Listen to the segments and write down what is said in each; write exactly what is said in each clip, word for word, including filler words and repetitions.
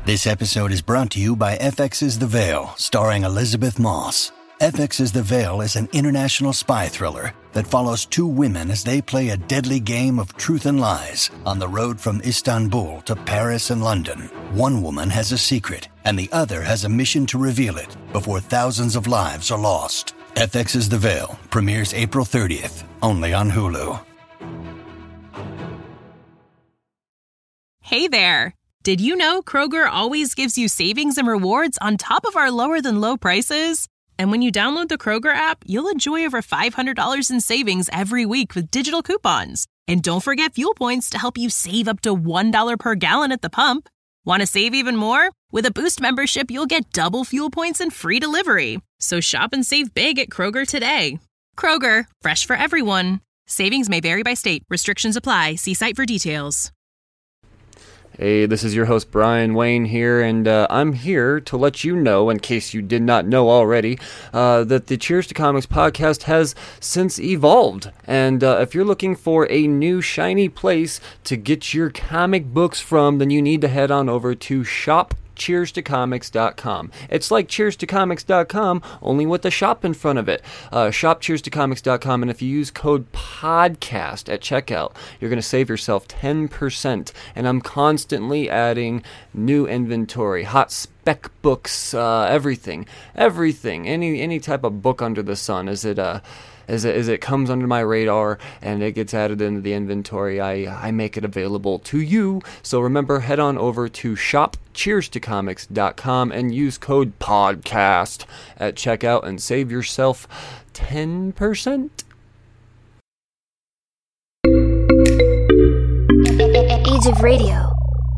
This episode is brought to you by F X's The Veil, starring Elizabeth Moss. F X's The Veil is an international spy thriller that follows two women as they play a deadly game of truth and lies on the road from Istanbul to Paris and London. One woman has a secret, and the other has a mission to reveal it before thousands of lives are lost. F X's The Veil premieres April thirtieth, only on Hulu. Hey there! Did you know Kroger always gives you savings and rewards on top of our lower-than-low prices? And when you download the Kroger app, you'll enjoy over five hundred dollars in savings every week with digital coupons. And don't forget fuel points to help you save up to one dollar per gallon at the pump. Want to save even more? With a Boost membership, you'll get double fuel points and free delivery. So shop and save big at Kroger today. Kroger, fresh for everyone. Savings may vary by state. Restrictions apply. See site for details. Hey, this is your host Brian Wayne here, and uh, I'm here to let you know, in case you did not know already, uh, that the Cheers to Comics podcast has since evolved. And uh, if you're looking for a new shiny place to get your comic books from, then you need to head on over to shop cheers to comics dot com. It's like cheers to comics dot com, only with the shop in front of it. Uh, shop cheers to comics dot com, and if you use code PODCAST at checkout, you're going to save yourself ten percent. And I'm constantly adding new inventory, hot spec books, uh, everything. Everything. Any any type of book under the sun. Is it uh As it, as it comes under my radar and it gets added into the inventory, I, I make it available to you. So remember, head on over to shop cheers to comics dot com and use code PODCAST at checkout and save yourself ten percent. Age of Radio.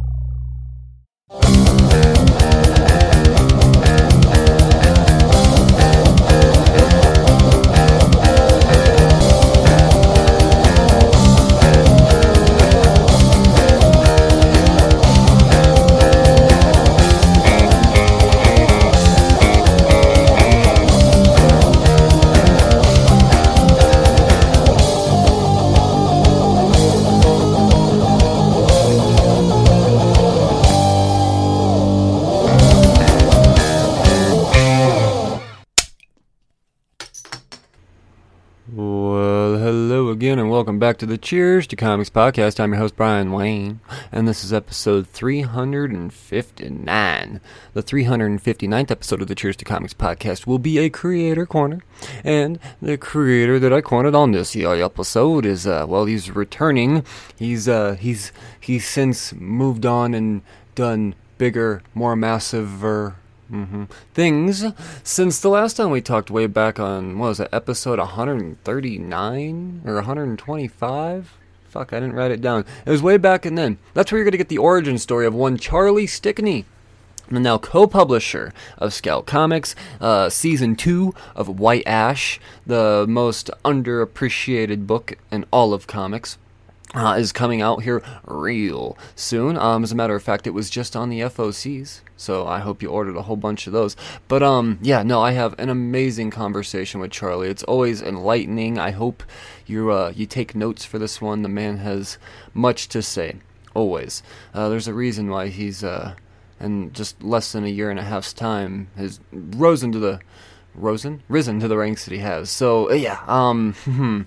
And welcome back to the Cheers to Comics podcast. I'm your host Brian Wayne, and this is episode three hundred fifty-nine. The three hundred fifty-ninth episode of the Cheers to Comics podcast will be a creator corner, and the creator that I cornered on this episode is uh, well, he's returning. He's uh, he's he's since moved on and done bigger, more massive. Uh, Mm-hmm. things since the last time we talked, way back on, what was it, episode one thirty-nine or one twenty-five? Fuck, I didn't write it down. It was way back, and then that's where you're going to get the origin story of one Charlie Stickney, the now co-publisher of Scout Comics, uh, season two of White Ash, the most underappreciated book in all of comics. Uh, is coming out here real soon. Um, as a matter of fact, it was just on the F O Cs, so I hope you ordered a whole bunch of those. But um, yeah, no, I have an amazing conversation with Charlie. It's always enlightening. I hope you uh, you take notes for this one. The man has much to say, always. Uh, there's a reason why he's uh, in just less than a year and a half's time has risen to the risen risen to the ranks that he has. So uh, yeah, um.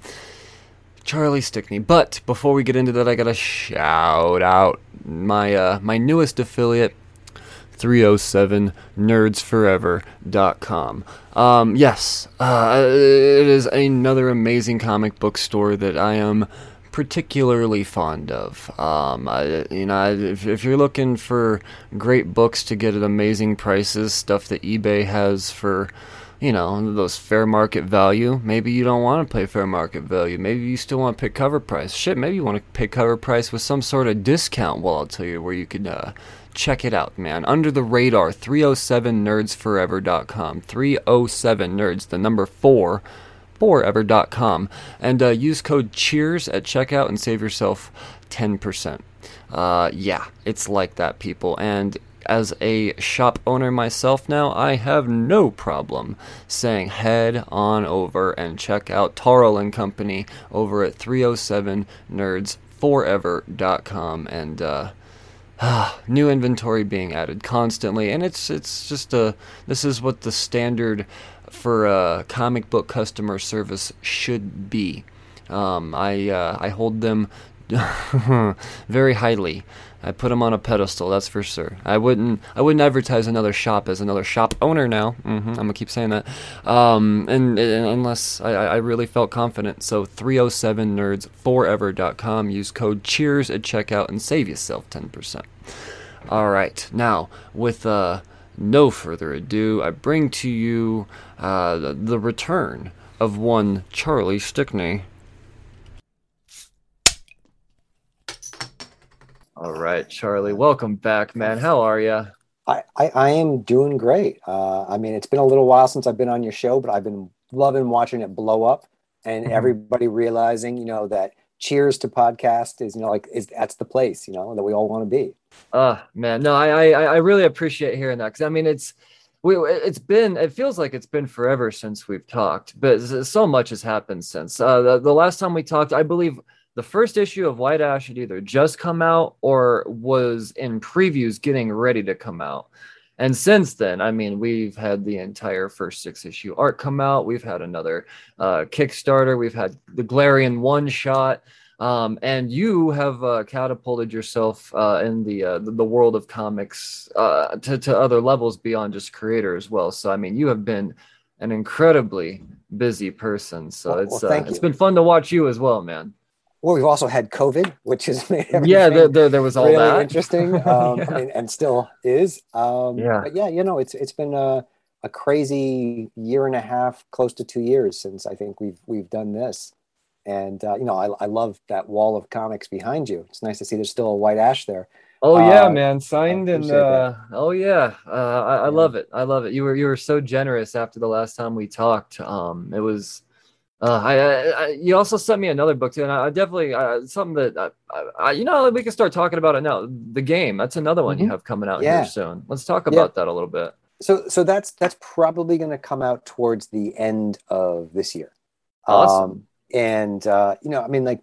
Charlie Stickney. But before we get into that, I gotta shout out my uh, my newest affiliate, three oh seven nerds forever dot com. Um, yes, uh, it is another amazing comic book store that I am particularly fond of. Um, I, you know, if, if you're looking for great books to get at amazing prices, stuff that eBay has for, you know, those fair market value. Maybe you don't want to pay fair market value. Maybe you still want to pay cover price. Shit, maybe you want to pay cover price with some sort of discount. Well, I'll tell you where you could uh, check it out, man. Under the radar, three oh seven nerds forever dot com. three oh seven nerds, the number four, forever dot com. And uh, use code CHEERS at checkout and save yourself ten percent. Uh, yeah, it's like that, people. And as a shop owner myself now, I have no problem saying head on over and check out Tarl and Company over at three oh seven nerds forever dot com. And uh, new inventory being added constantly, and it's it's just a this is what the standard for a comic book customer service should be. Um, I uh, I hold them very highly. I put them on a pedestal, that's for sure. I wouldn't I wouldn't advertise another shop as another shop owner now. Mm-hmm, I'm gonna keep saying that, um, and, and unless I, I really felt confident. So three oh seven nerds forever dot com. Use code CHEERS at checkout and save yourself ten percent. All right, now with uh, no further ado, I bring to you uh, the, the return of one Charlie Stickney. All right, Charlie, welcome back, man. How are you? I, I, I am doing great. Uh, I mean, it's been a little while since I've been on your show, but I've been loving watching it blow up and mm-hmm. everybody realizing, you know, that Cheers to podcast is, you know, like is that's the place, you know, that we all want to be. Uh, man, no, I, I, I really appreciate hearing that. Cause I mean, it's, we, it's been, it feels like it's been forever since we've talked, but so much has happened since uh, the, the last time we talked. I believe the first issue of White Ash had either just come out or was in previews getting ready to come out. And since then, I mean, we've had the entire first six issue arc come out. We've had another uh, Kickstarter. We've had the Galarian one shot. Um, and you have uh, catapulted yourself uh, in the, uh, the the world of comics uh, to, to other levels beyond just creator as well. So, I mean, you have been an incredibly busy person. So well, it's well, uh, it's been fun to watch you as well, man. Well, we've also had COVID, which has made everything yeah, there, there, there was all really that interesting, um, yeah. and, and still is. Um, yeah, but yeah, you know, it's it's been a, a crazy year and a half, close to two years since I think we've we've done this, and uh, you know, I I love that wall of comics behind you. It's nice to see there's still a White Ash there. Oh yeah, uh, man, signed and uh, oh yeah, uh, I, I yeah. love it. I love it. You were you were so generous after the last time we talked. Um, it was. Uh, I, I, you also sent me another book too, and I, I definitely uh, something that I, I, you know we can start talking about it now. The Game, that's another one mm-hmm. you have coming out yeah. here soon. Let's talk about yeah. that a little bit. So, so that's that's probably going to come out towards the end of this year. Awesome. Um, and uh, you know, I mean, like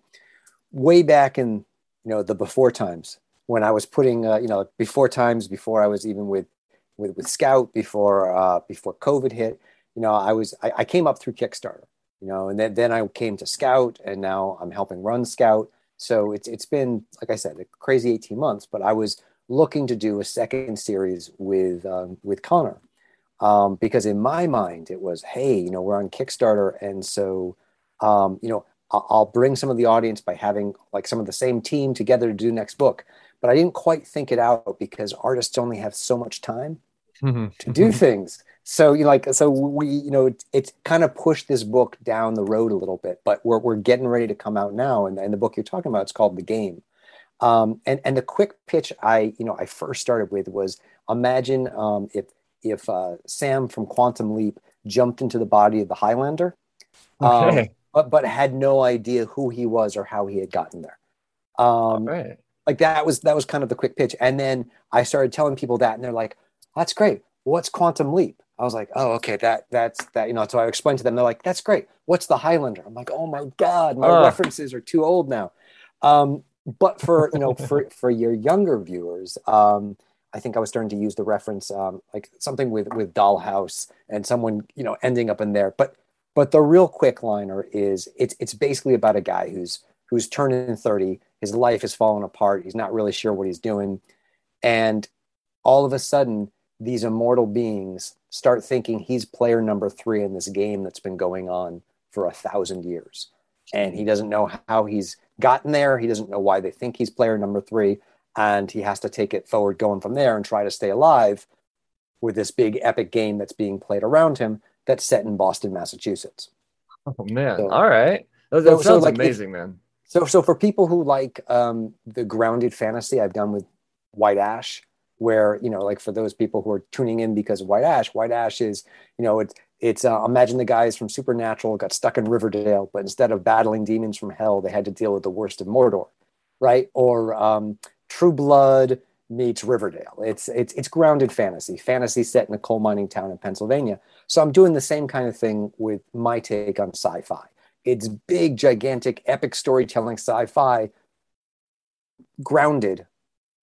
way back in you know the before times when I was putting, uh, you know, before times before I was even with with with Scout before uh, before COVID hit. You know, I was I, I came up through Kickstarter. You know, and then, then I came to Scout, and now I'm helping run Scout. So it's it's been, like I said, a crazy eighteen months. But I was looking to do a second series with um, with Connor, um, because in my mind it was, hey, you know, we're on Kickstarter, and so um, you know, I'll, I'll bring some of the audience by having like some of the same team together to do next book. But I didn't quite think it out because artists only have so much time to do things. So you know, like so we you know it's, it's kind of pushed this book down the road a little bit, but we're we're getting ready to come out now, and, and the book you're talking about, it's called The Game. Um, and and the quick pitch I you know I first started with was, imagine um, if if uh, Sam from Quantum Leap jumped into the body of the Highlander, um, okay. but but had no idea who he was or how he had gotten there. Um, right. Like that was that was kind of the quick pitch, and then I started telling people that, and they're like, "That's great. What's Quantum Leap?" I was like, oh, okay, that that's that, you know, so I explained to them, they're like, that's great. What's the Highlander? I'm like, oh my God, my uh. references are too old now. Um, but for, you know, for, for your younger viewers, um, I think I was starting to use the reference, um, like something with, with Dollhouse and someone, you know, ending up in there. But, but the real quick liner is it's, it's basically about a guy who's, who's turning thirty. His life is falling apart. He's not really sure what he's doing. And all of a sudden, these immortal beings start thinking he's player number three in this game that's been going on for a thousand years. And he doesn't know how he's gotten there. He doesn't know why they think he's player number three. And he has to take it forward going from there and try to stay alive with this big epic game that's being played around him that's set in Boston, Massachusetts. Oh, man. So, all right. That, that so, sounds so like amazing, if, man. So, so for people who like um, the grounded fantasy I've done with White Ash, where, you know, like for those people who are tuning in because of White Ash, White Ash is, you know, it's, it's uh, imagine the guys from Supernatural got stuck in Riverdale, but instead of battling demons from hell, they had to deal with the worst of Mordor, right? Or um, True Blood meets Riverdale. It's, it's, it's grounded fantasy, fantasy set in a coal mining town in Pennsylvania. So I'm doing the same kind of thing with my take on sci-fi. It's big, gigantic, epic storytelling sci-fi, grounded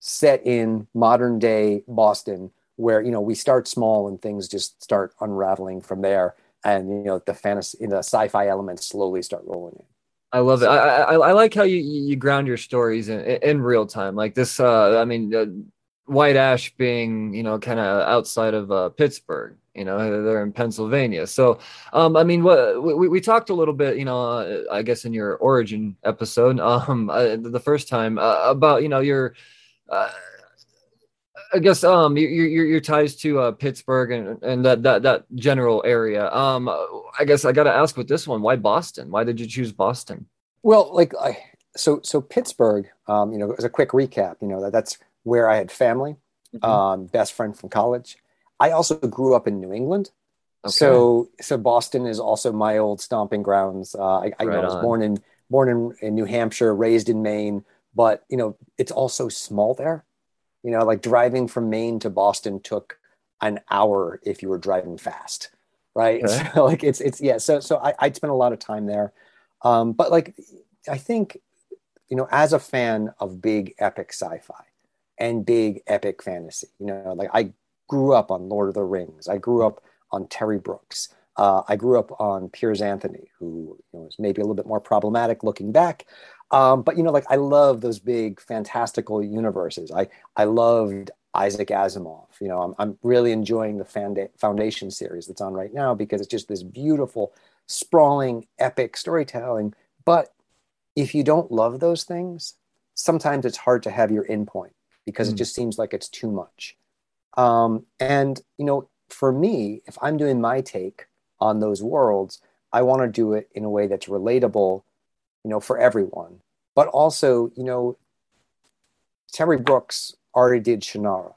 set in modern day Boston, where, you know, we start small and things just start unraveling from there. And, you know, the fantasy, the sci-fi elements slowly start rolling in. I love it. I, I I like how you you ground your stories in, in real time. Like this, uh, I mean, uh, White Ash being, you know, kind of outside of uh, Pittsburgh, you know, they're in Pennsylvania. So, um, I mean, what we, we talked a little bit, you know, uh, I guess in your origin episode, um, uh, the first time uh, about, you know, your, uh, I guess, um, your your, your ties to uh, Pittsburgh and, and that, that that general area. Um, I guess I got to ask with this one, why Boston? Why did you choose Boston? Well, like, I, so so Pittsburgh, um, you know, as a quick recap, you know, that that's where I had family, mm-hmm. um, best friend from college. I also grew up in New England. Okay. So, so Boston is also my old stomping grounds. Uh, I, I, right you know, I was born in, born in, in New Hampshire, raised in Maine, but, you know, it's also small there, you know, like driving from Maine to Boston took an hour if you were driving fast. Right. Okay. So like, it's, it's, yeah. So, so I, I'd spent a lot of time there. Um, but like, I think, you know, as a fan of big epic sci-fi, and big epic fantasy, you know, like I grew up on Lord of the Rings. I grew up on Terry Brooks. Uh, I grew up on Piers Anthony, who, you know, was maybe a little bit more problematic looking back. Um, but, you know, like I love those big fantastical universes. I, I loved Isaac Asimov. You know, I'm, I'm really enjoying the Fanda- Foundation series that's on right now because it's just this beautiful, sprawling, epic storytelling. But if you don't love those things, sometimes it's hard to have your endpoint, because mm. it just seems like it's too much. Um, and, you know, for me, if I'm doing my take on those worlds, I want to do it in a way that's relatable, you know, for everyone. But also, you know, Terry Brooks already did Shannara.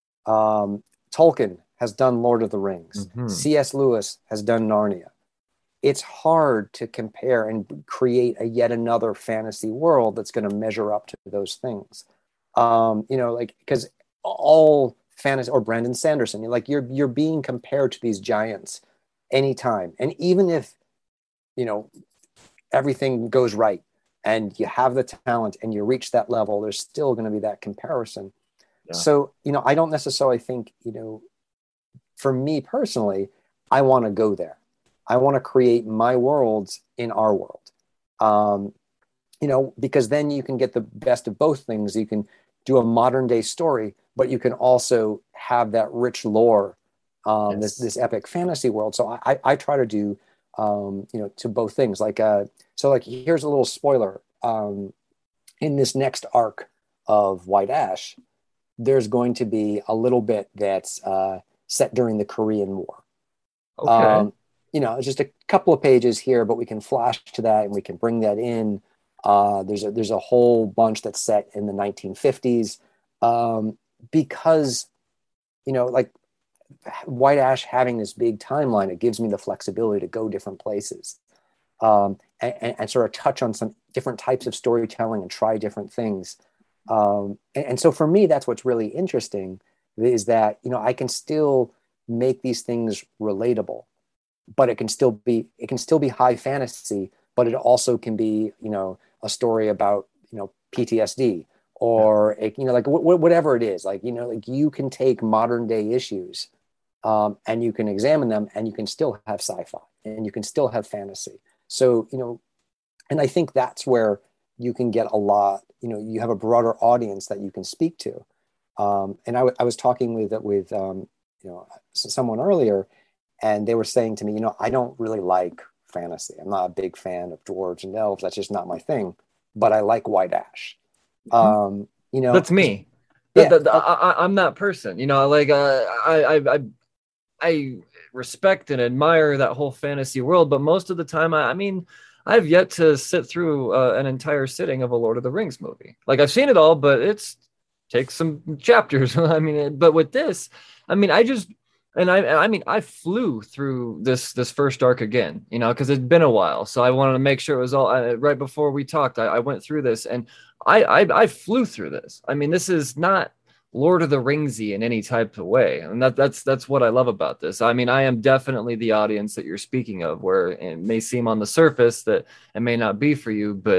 Um, Tolkien has done Lord of the Rings. Mm-hmm. C S Lewis has done Narnia. It's hard to compare and create a yet another fantasy world that's going to measure up to those things. Um, you know, like, because all fantasy, or Brandon Sanderson, you're like you're you're being compared to these giants anytime. And even if, you know, everything goes right and you have the talent and you reach that level, there's still going to be that comparison. Yeah. So, you know, I don't necessarily think, you know, for me personally, I want to go there. I want to create my worlds in our world. Um, you know, because then you can get the best of both things. You can do a modern day story, but you can also have that rich lore, um, yes. this this epic fantasy world. So I, I try to do, um, you know, to both things. Like, uh, so like, here's a little spoiler. Um, in this next arc of White Ash, there's going to be a little bit that's uh, set during the Korean War. Okay. Um, you know, it's just a couple of pages here, but we can flash to that and we can bring that in. Uh, there's a, there's a whole bunch that's set in the nineteen fifties, um, because, you know, like White Ash having this big timeline, it gives me the flexibility to go different places, um, and, and sort of touch on some different types of storytelling and try different things. Um, and, and so for me, that's what's really interesting, is that, you know, I can still make these things relatable, but it can still be, it can still be high fantasy, but it also can be, you know, a story about, you know, P T S D, or, it, you know, like w- whatever it is, like, you know, like you can take modern day issues, um, and you can examine them, and you can still have sci-fi, and you can still have fantasy. So, you know, and I think that's where you can get a lot, you know, you have a broader audience that you can speak to. Um, and I, w- I was talking with, with, um, you know, someone earlier, and they were saying to me, you know, I don't really like fantasy. I'm not a big fan of dwarves and elves. That's just not my thing. But I like White Ash. Um, you know, that's me. Yeah, the, the, the, I, I'm that person. You know, like uh, I, I, I, I respect and admire that whole fantasy world. But most of the time, I, I mean, I've yet to sit through uh, an entire sitting of a Lord of the Rings movie. Like, I've seen it all, but it's takes some chapters. I mean, but with this, I mean, I just. And I, I mean, I flew through this this first arc again, you know, because it'd been a while. So I wanted to make sure it was all uh, right before we talked. I, I went through this, and I, I I flew through this. I mean, this is not Lord of the Ringsy in any type of way, and that that's that's what I love about this. I mean, I am definitely the audience that you're speaking of, where it may seem on the surface that it may not be for you, but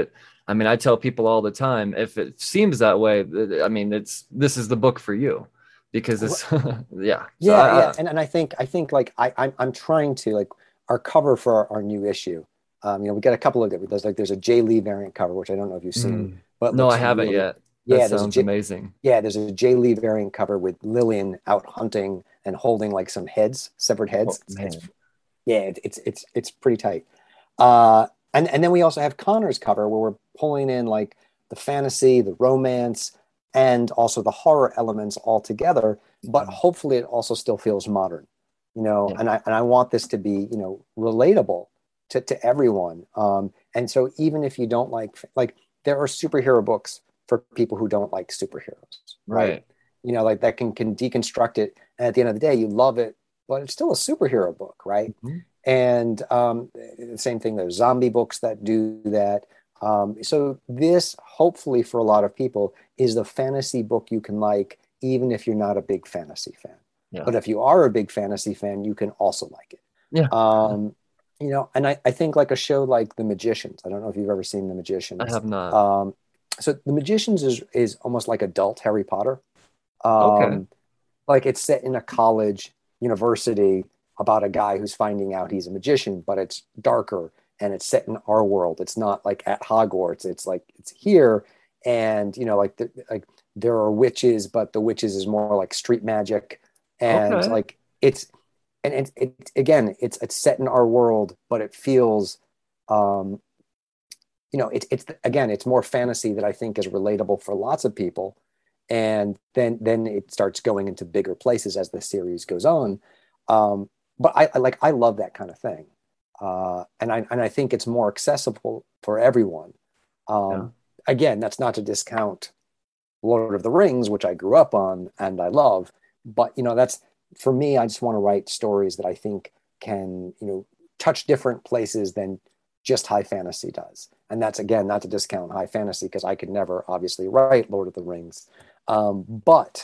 I mean, I tell people all the time, if it seems that way, I mean, it's this is the book for you because it's yeah. So Yeah, I, yeah. I, And and I think I think like I I'm I'm trying to like our cover for our, our new issue. Um, you know, we got a couple of different. There's like there's a Jay Lee variant cover, which I don't know if you've seen, mm, but no, I looks haven't really. yet. That Yeah, there's a sounds J, amazing. yeah, there's a Jay Lee variant cover with Lillian out hunting and holding like some heads, severed Oh heads. It's, it's man. yeah, it, it's it's it's pretty tight. Uh, and and then we also have Connor's cover where we're pulling in like the fantasy, the romance, and also the horror elements all together. But hopefully, it also still feels modern, you know. Yeah. And I and I want this to be, you know, relatable to to everyone. Um, and so even if you don't like like there are superhero books for people who don't like superheroes, right? Right. You know, like that can can deconstruct it, and at the end of the day, you love it, but it's still a superhero book, right? Mhm. And um, the same thing. There's zombie books that do that. Um, so this, hopefully, for a lot of people, is the fantasy book you can like, even if you're not a big fantasy fan. Yeah. But if you are a big fantasy fan, you can also like it. Yeah. Um, you know, and I, I think like a show like The Magicians. I don't know if you've ever seen The I Magicians. have not. Um, so The Magicians is is almost like adult Harry Potter. Okay. Um, like it's set in a college university about a guy who's finding out he's a magician, but it's darker and it's set in our world. It's not like at Hogwarts. It's like it's here, and you know, like the, like there are witches, but the witches is more like street magic, and Okay. like it's and it, it again, it's it's set in our world, but it feels, um, you know, it's it's again, it's more fantasy that I think is relatable for lots of people, and then then it starts going into bigger places as the series goes on. Um, but I, I like I love that kind of thing, uh, and I and I think it's more accessible for everyone. Yeah. Um, Again, that's not to discount Lord of the Rings, which I grew up on and I love, but you know that's for me. I just want to write stories that I think can you know touch different places than just high fantasy does. And that's again not to discount high fantasy because I could never obviously write Lord of the Rings, um, but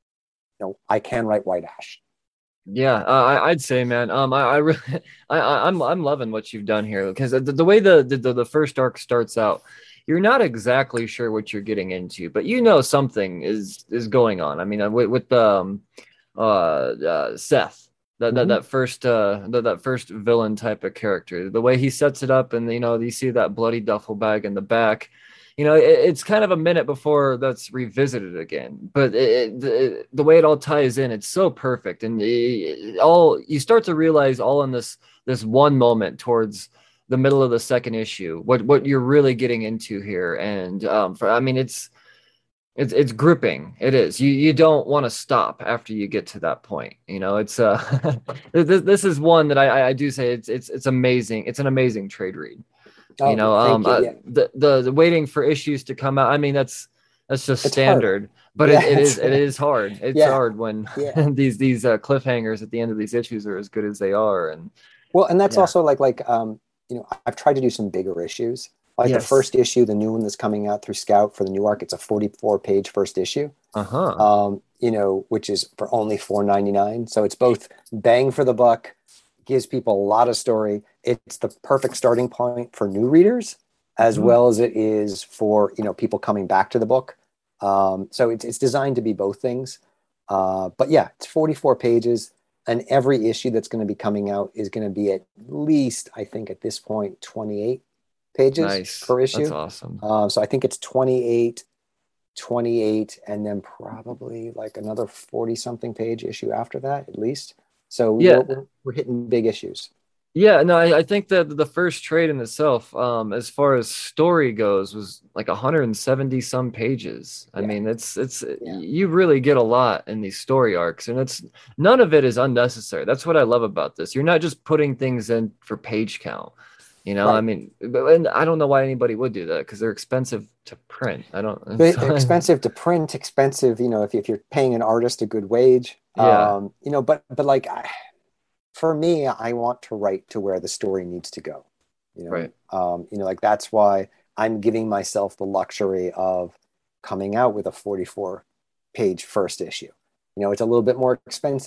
you know I can write White Ash. Yeah, uh, I, I'd say, man. Um, I, I really, I, I- I'm, I'm loving what you've done here because the, the way the, the the first arc starts out, you're not exactly sure what you're getting into, but you know something is is going on. I mean, uh, with, with um, uh, uh, Seth, that that Mm-hmm. that first uh, that that first villain type of character, the way he sets it up, and you know, you see that bloody duffel bag in the back. You know, it, it's kind of a minute before that's revisited again, but it, it, the way it all ties in, it's so perfect, and it, all you start to realize all in this this one moment towards the middle of the second issue, what what you're really getting into here, and um, for I mean, it's it's it's gripping. It is. You you don't want to stop after you get to that point. You know, it's uh, this this is one that I I I do say it's it's it's amazing. It's an amazing trade read. You Oh, know, thank um, you. uh, Yeah, the, the the waiting for issues to come out. I mean, that's that's just it's hard. standard, but Yeah, it, it it's, is it is hard. It's yeah, hard when yeah. these these uh, cliffhangers at the end of these issues are as good as they are. And Well, and that's yeah, also like like um, you know, I've tried to do some bigger issues. Like the yes, first issue, the new one that's coming out through Scout for the new arc, it's a forty-four page first issue. uh huh, Um, you know, which is for only four ninety-nine. So it's both bang for the buck, gives people a lot of story. It's the perfect starting point for new readers, as hmm, well as it is for you know people coming back to the book. Um, so it's it's designed to be both things. Uh, but yeah, it's forty-four pages, and every issue that's going to be coming out is going to be at least, I think, at this point, twenty-eight pages nice. per That's issue. awesome. Uh, so I think it's twenty-eight, twenty-eight, and then probably like another forty something page issue after that, at least. So Yeah, we're, we're, we're hitting big issues. yeah. No, I, I think that the first trade in itself, um, as far as story goes, was like one hundred seventy some pages. I Yeah. mean, it's it's Yeah. you really get a lot in these story arcs, and it's none of it is unnecessary. That's what I love about this. You're not just putting things in for page count. You know, I Right. mean, but- and I don't know why anybody would do that because they're expensive to print. I don't. But expensive to print, expensive, you know, if, if you're paying an artist a good wage, Yeah, um, you know, but, but like, I, for me, I want to write to where the story needs to go, you know, right. um, you know, like that's why I'm giving myself the luxury of coming out with a forty-four page first issue. You know, it's a little bit more expensive.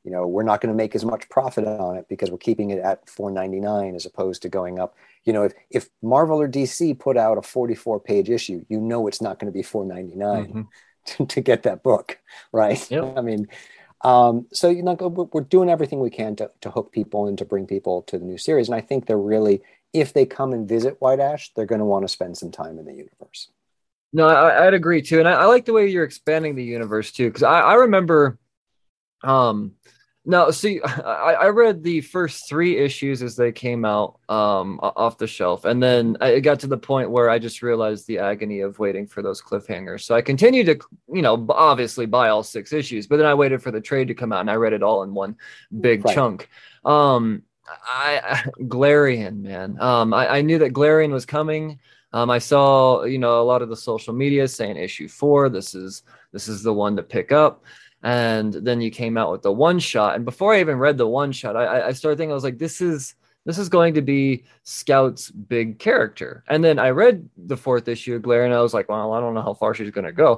You know, we're not going to make as much profit on it because we're keeping it at four ninety-nine as opposed to going up. You know, if, if Marvel or D C put out a forty-four page issue, you know it's not going to be four ninety-nine mm-hmm. to, to get that book, right? Yep. I mean, um, so you know, we're doing everything we can to, to hook people and to bring people to the new series. And I think they're really, if they come and visit White Ash, they're going to want to spend some time in the universe. No, I, I'd agree too. And I, I like the way you're expanding the universe too. Cause I, I remember, um, no, see, I, I read the first three issues as they came out um, off the shelf. And then it got to the point where I just realized the agony of waiting for those cliffhangers. So I continued to, you know, obviously buy all six issues, but then I waited for the trade to come out and I read it all in one big right. chunk. Um, I, I Glarian, man. Um, I, I knew that Glarian was coming. Um, I saw, you know, a lot of the social media saying issue four, this is, this is the one to pick up. And then you came out with the one shot. And before I even read the one shot, I, I started thinking, I was like, this is this is going to be Scout's big character. And then I read the fourth issue of Glare, and I was like, well, I don't know how far she's going to go.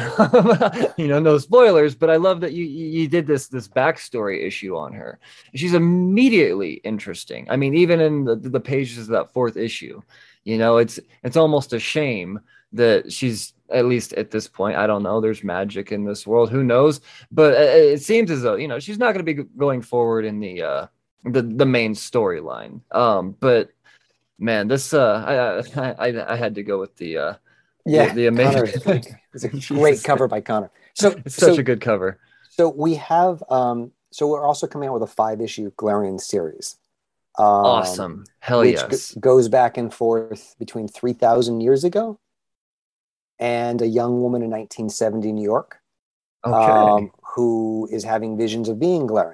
You know, no spoilers. But I love that you you did this this backstory issue on her. She's immediately interesting. I mean, even in the, the pages of that fourth issue, you know, it's it's almost a shame that she's, at least at this point, I don't know, there's magic in this world, who knows, but it seems as though, you know, she's not going to be going forward in the uh the the main storyline. Um but man, this uh I I, I had to go with the uh yeah the, the amazing it's a great cover by Connor. So it's such so, a good cover. So we have um so we're also coming out with a five issue Glarian series. Um, awesome. Hell which yes. g- goes back and forth between three thousand years ago and a young woman in nineteen seventy New York, okay. um, who is having visions of being Glarian.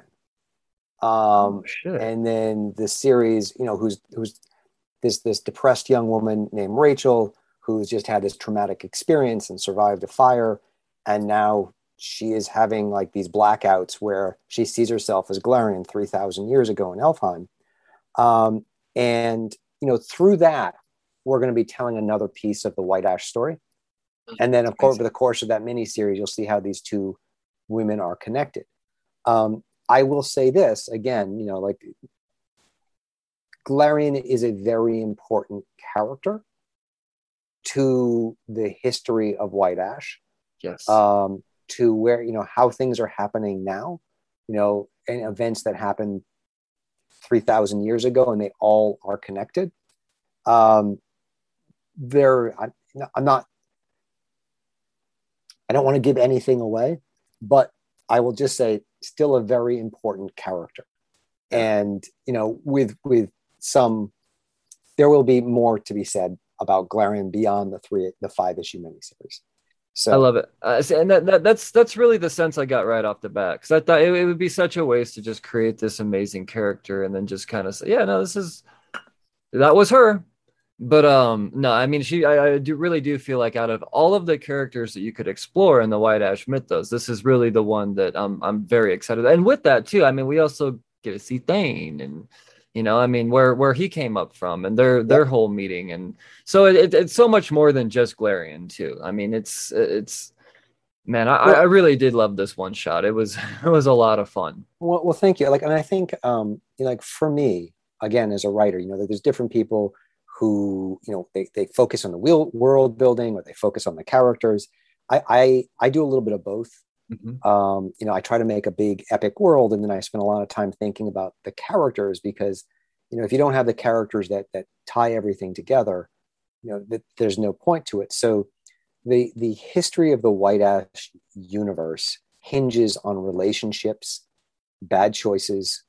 Um, oh, shit. And then the series, you know, who's who's this this depressed young woman named Rachel, who's just had this traumatic experience and survived a fire, and now she is having like these blackouts where she sees herself as Glarian three thousand years ago in Elfheim. Um, and you know, through that, we're going to be telling another piece of the White Ash story. And then, of course, over the course of that miniseries, you'll see how these two women are connected. Um, I will say this again, you know, like Glarian is a very important character to the history of White Ash. Yes. Um, to where, you know, how things are happening now, you know, and events that happened three thousand years ago, and they all are connected. Um, they're, I, I'm not, I don't want to give anything away, but I will just say still a very important character. And, you know, with, with some, there will be more to be said about Glarian beyond the three, the five issue miniseries. So I love it. Uh, and that, that, that's, that's really the sense I got right off the bat. Cause I thought it, it would be such a waste to just create this amazing character and then just kind of say, yeah, no, this is, that was her. But um, no, I mean, she. I, I do really do feel like out of all of the characters that you could explore in the White Ash mythos, this is really the one that I'm I'm very excited. And with that too, I mean, we also get to see Thane, and you know, I mean, where where he came up from, and their their whole meeting, and so it, it, it's so much more than just Glarian too. I mean, it's it's man, I, well, I really did love this one shot. It was it was a lot of fun. Well, well, thank you. Like, and I think um, you know, like for me, again, as a writer, you know, there's different people who, you know, they, they focus on the wheel, world building, or they focus on the characters. I, I, I do a little bit of both. Mm-hmm. Um, you know, I try to make a big epic world, and then I spend a lot of time thinking about the characters, because, you know, if you don't have the characters that, that tie everything together, you know, that there's no point to it. So the, the history of the White Ash universe hinges on relationships, bad choices,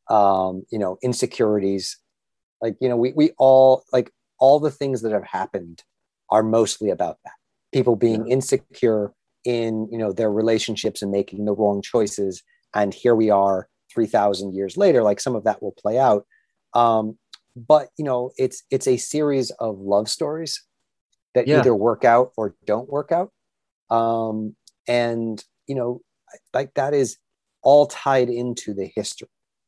um, you know, insecurities. Like, you know, we, we all, like, all the things that have happened are mostly about that. People being yeah. insecure in, you know, their relationships and making the wrong choices. And here we are three thousand years later, like some of that will play out. Um, but, you know, it's, it's a series of love stories that yeah. either work out or don't work out. Um, and, you know, like that is all tied into the history.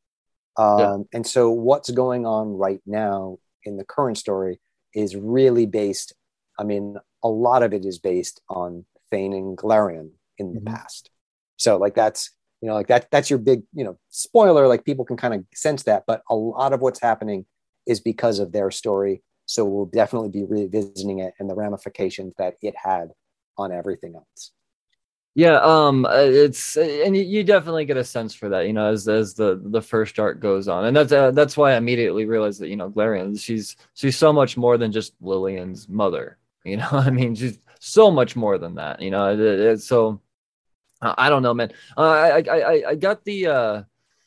Um, yeah. And so what's going on right now in the current story is really based, I mean, a lot of it is based on Thane and Glarian in the mm-hmm. past. So like that's, You know, like that, that's your big, you know, spoiler, like people can kind of sense that, but a lot of what's happening is because of their story. So we'll definitely be revisiting it and the ramifications that it had on everything else. Yeah, um, uh, it's and you, you definitely get a sense for that, you know, as as the the first arc goes on, and that's uh, that's why I immediately realized that, you know, Glarian, she's she's so much more than just Lillian's mother, you know. I mean, she's so much more than that, you know. It, it, so uh, I don't know, man. Uh, I I I I got the uh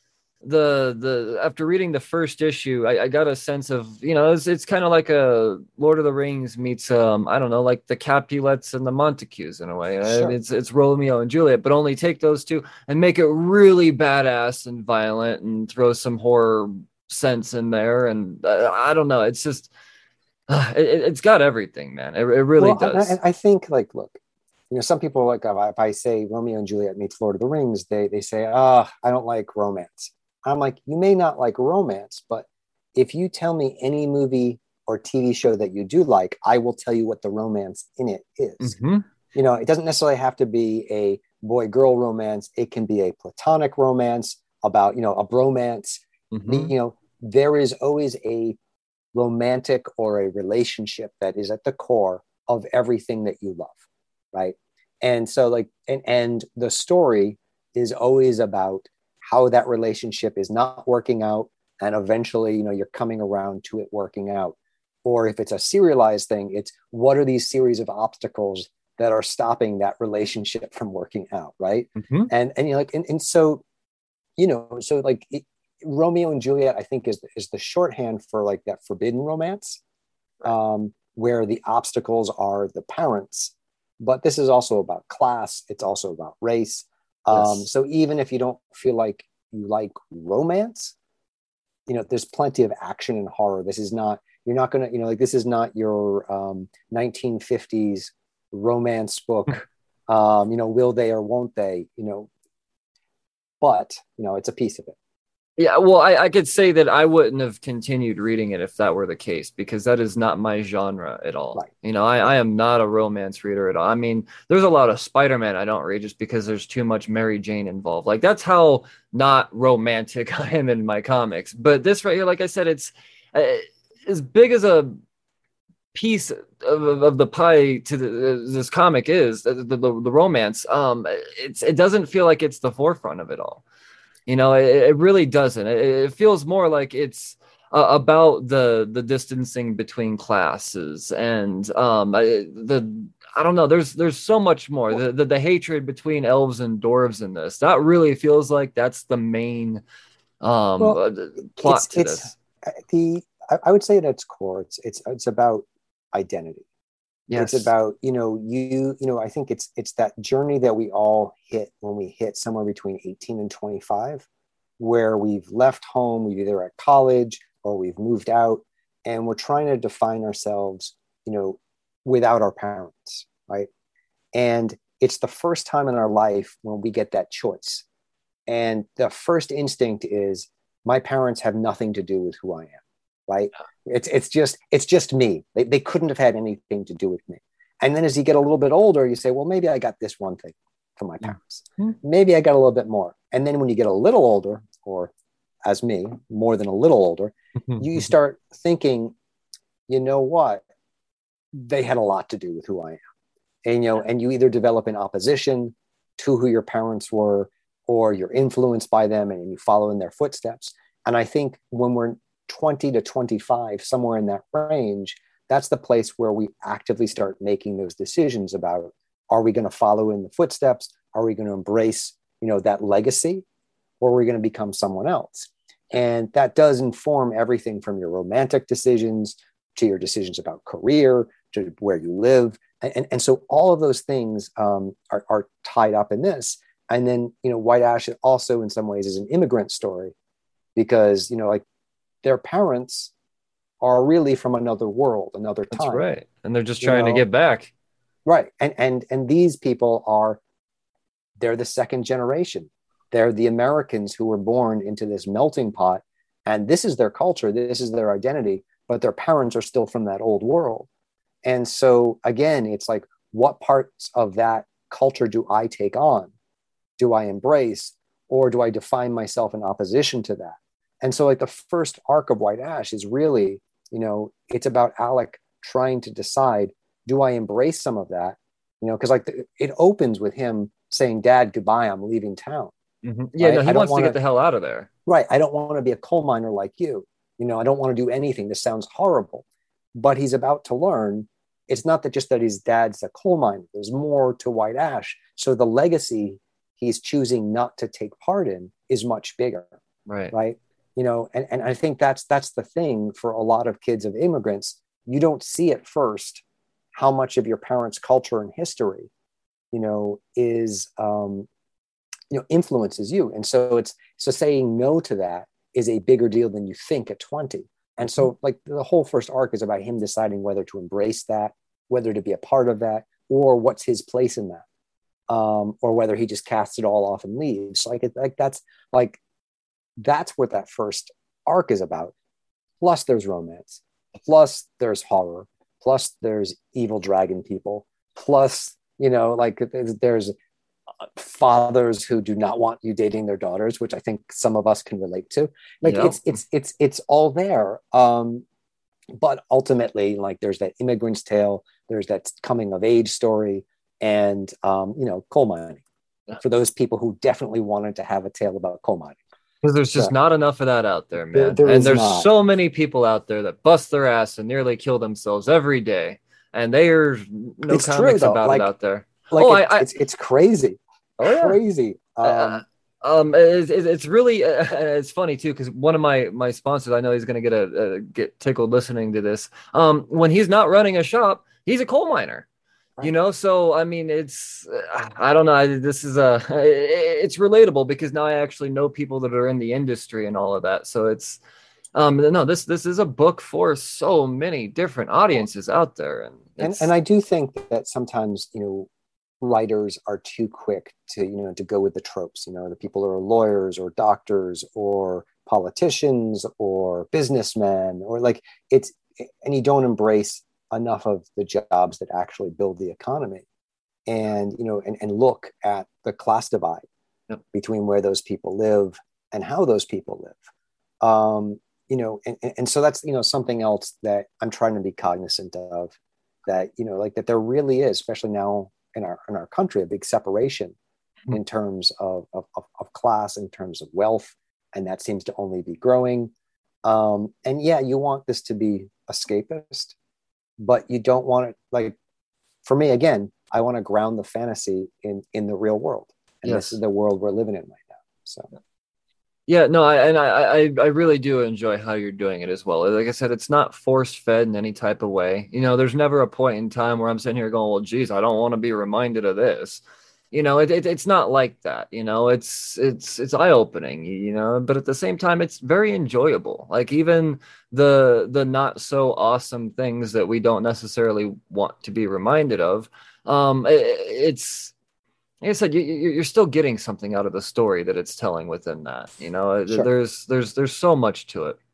the the after reading the first issue, I, I got a sense of, you know, it's it's kind of like a Lord of the Rings meets um I don't know, like the Capulets and the Montagues in a way. Sure. It's it's Romeo and Juliet, but only take those two and make it really badass and violent and throw some horror sense in there. And uh, I don't know, it's just uh, it, it's got everything, man. It, it really well, does. I, I think, like, look, you know, some people are like, if I say Romeo and Juliet meets Lord of the Rings, they they say, ah, oh, I don't like romance. I'm like, you may not like romance, but if you tell me any movie or T V show that you do like, I will tell you what the romance in it is. Mm-hmm. You know, it doesn't necessarily have to be a boy-girl romance. It can be a platonic romance about, you know, a bromance. Mm-hmm. You know, there is always a romantic or a relationship that is at the core of everything that you love, right? And so, like, and, and the story is always about how that relationship is not working out, and eventually, you know, you're coming around to it working out. Or if it's a serialized thing, it's what are these series of obstacles that are stopping that relationship from working out, right? Mm-hmm. And and you know, like, and, and so, you know, so like it, Romeo and Juliet, I think is is the shorthand for like that forbidden romance, um, where the obstacles are the parents. But this is also about class. It's also about race. Um, Yes. so even if you don't feel like you like romance, you know, there's plenty of action and horror. This is not, you're not going to, you know, like this is not your um, nineteen fifties romance book, um, you know, will they or won't they, you know, but, you know, it's a piece of it. Yeah, well, I, I could say that I wouldn't have continued reading it if that were the case, because that is not my genre at all. Right. You know, I, I am not a romance reader at all. I mean, there's a lot of Spider-Man I don't read just because there's too much Mary Jane involved. Like, that's how not romantic I am in my comics. But this right here, like I said, it's uh, as big as a piece of, of, of the pie to the, uh, this comic is, the, the, the romance. Um, it's it doesn't feel like it's the forefront of it all. You know, it, it really doesn't. It, it feels more like it's uh, about the the distancing between classes and um I, the I don't know. There's there's so much more. The, the the hatred between elves and dwarves in this. That really feels like that's the main um Well, uh, plot it's, to it's, this. The I, I would say at its core, it's it's it's about identity. Yes. It's about, you know, you, you know, I think it's, it's that journey that we all hit when we hit somewhere between eighteen and twenty-five, where we've left home, we've either at college or we've moved out, and we're trying to define ourselves, you know, without our parents, right? And it's the first time in our life when we get that choice. And the first instinct is, my parents have nothing to do with who I am, right? It's it's just it's just me. They, they couldn't have had anything to do with me. And then as you get a little bit older, you say, well, maybe I got this one thing from my parents. Mm-hmm. Maybe I got a little bit more. And then when you get a little older, or as me, more than a little older, you start thinking, you know what? They had a lot to do with who I am. And, you know, and you either develop an opposition to who your parents were, or you're influenced by them and you follow in their footsteps. And I think when we're twenty to twenty-five, somewhere in that range, that's the place where we actively start making those decisions about, are we going to follow in the footsteps? Are we going to embrace, you know, that legacy, or are we going to become someone else? And that does inform everything from your romantic decisions to your decisions about career, to where you live. And, and, and so all of those things um, are, are tied up in this. And then, you know, White Ash also in some ways is an immigrant story, because, you know, like, their parents are really from another world, another time. That's right. And they're just trying you know? to get back. Right. And, and, and these people are, they're the second generation. They're the Americans who were born into this melting pot. And this is their culture. This is their identity, but their parents are still from that old world. And so again, it's like, what parts of that culture do I take on? Do I embrace? or do I define myself in opposition to that? And so like the first arc of White Ash is really, you know, it's about Alec trying to decide, do I embrace some of that? You know, because like the, it opens with him saying, Dad, goodbye, I'm leaving town. Mm-hmm. Yeah, right? no, he I don't wants wanna, to get the hell out of there. Right. I don't want to be a coal miner like you. You know, I don't want to do anything. This sounds horrible. But he's about to learn. It's not that just that his dad's a coal miner. There's more to White Ash. So the legacy he's choosing not to take part in is much bigger. Right. Right. You know, and, and I think that's that's the thing for a lot of kids of immigrants. You don't see at first how much of your parents' culture and history, you know, is um, you know, influences you. And so it's so saying no to that is a bigger deal than you think at twenty. And so like the whole first arc is about him deciding whether to embrace that, whether to be a part of that, or what's his place in that, um, or whether he just casts it all off and leaves. Like, it, like that's like, that's what that first arc is about. Plus there's romance, plus there's horror, plus there's evil dragon people, plus, you know, like there's fathers who do not want you dating their daughters, which I think some of us can relate to. Like yep. it's it's it's it's all there. Um, but ultimately, like there's that immigrant's tale, there's that coming of age story, and um, you know, coal mining yeah. for those people who definitely wanted to have a tale about coal mining. Because there's just so, not enough of that out there, man. There, there and there's not. so many people out there that bust their ass and nearly kill themselves every day, and there's no it's comics true, about like, it out there. Like oh, it, I, it's it's crazy. Oh, yeah. Crazy. Um, uh, um, it's, it's really uh, it's funny too because one of my my sponsors, I know he's going to get a, a get tickled listening to this. Um, when he's not running a shop, he's a coal miner. Right. You know, so I mean, it's I don't know. I, this is a it's relatable because now I actually know people that are in the industry and all of that. So it's um no this this is a book for so many different audiences out there, and and and I do think that sometimes you know. writers are too quick to you know to go with the tropes, you know the people who are lawyers or doctors or politicians or businessmen, or like it's and you don't embrace enough of the jobs that actually build the economy, and you know and, and look at the class divide yep. between where those people live and how those people live, um you know and, and so that's you know something else that I'm trying to be cognizant of, that you know like that there really is, especially now in our in our country, a big separation mm-hmm. in terms of, of, of class, in terms of wealth, and that seems to only be growing. Um, and yeah, you want this to be escapist, but you don't want it, like, for me, again, I want to ground the fantasy in, in the real world. And yes. this is the world we're living in right now. So yeah, no, I, and I, I, I really do enjoy how you're doing it as well. Like I said, it's not force fed in any type of way. You know, there's never a point in time where I'm sitting here going, well, geez, I don't want to be reminded of this. You know, it, it it's not like that. You know, it's it's it's eye opening. You know, but at the same time, it's very enjoyable. Like even the the not so awesome things that we don't necessarily want to be reminded of. Um, it, it's. Like I said, you, you're still getting something out of the story that it's telling within that. You know, sure. there's there's there's so much to it.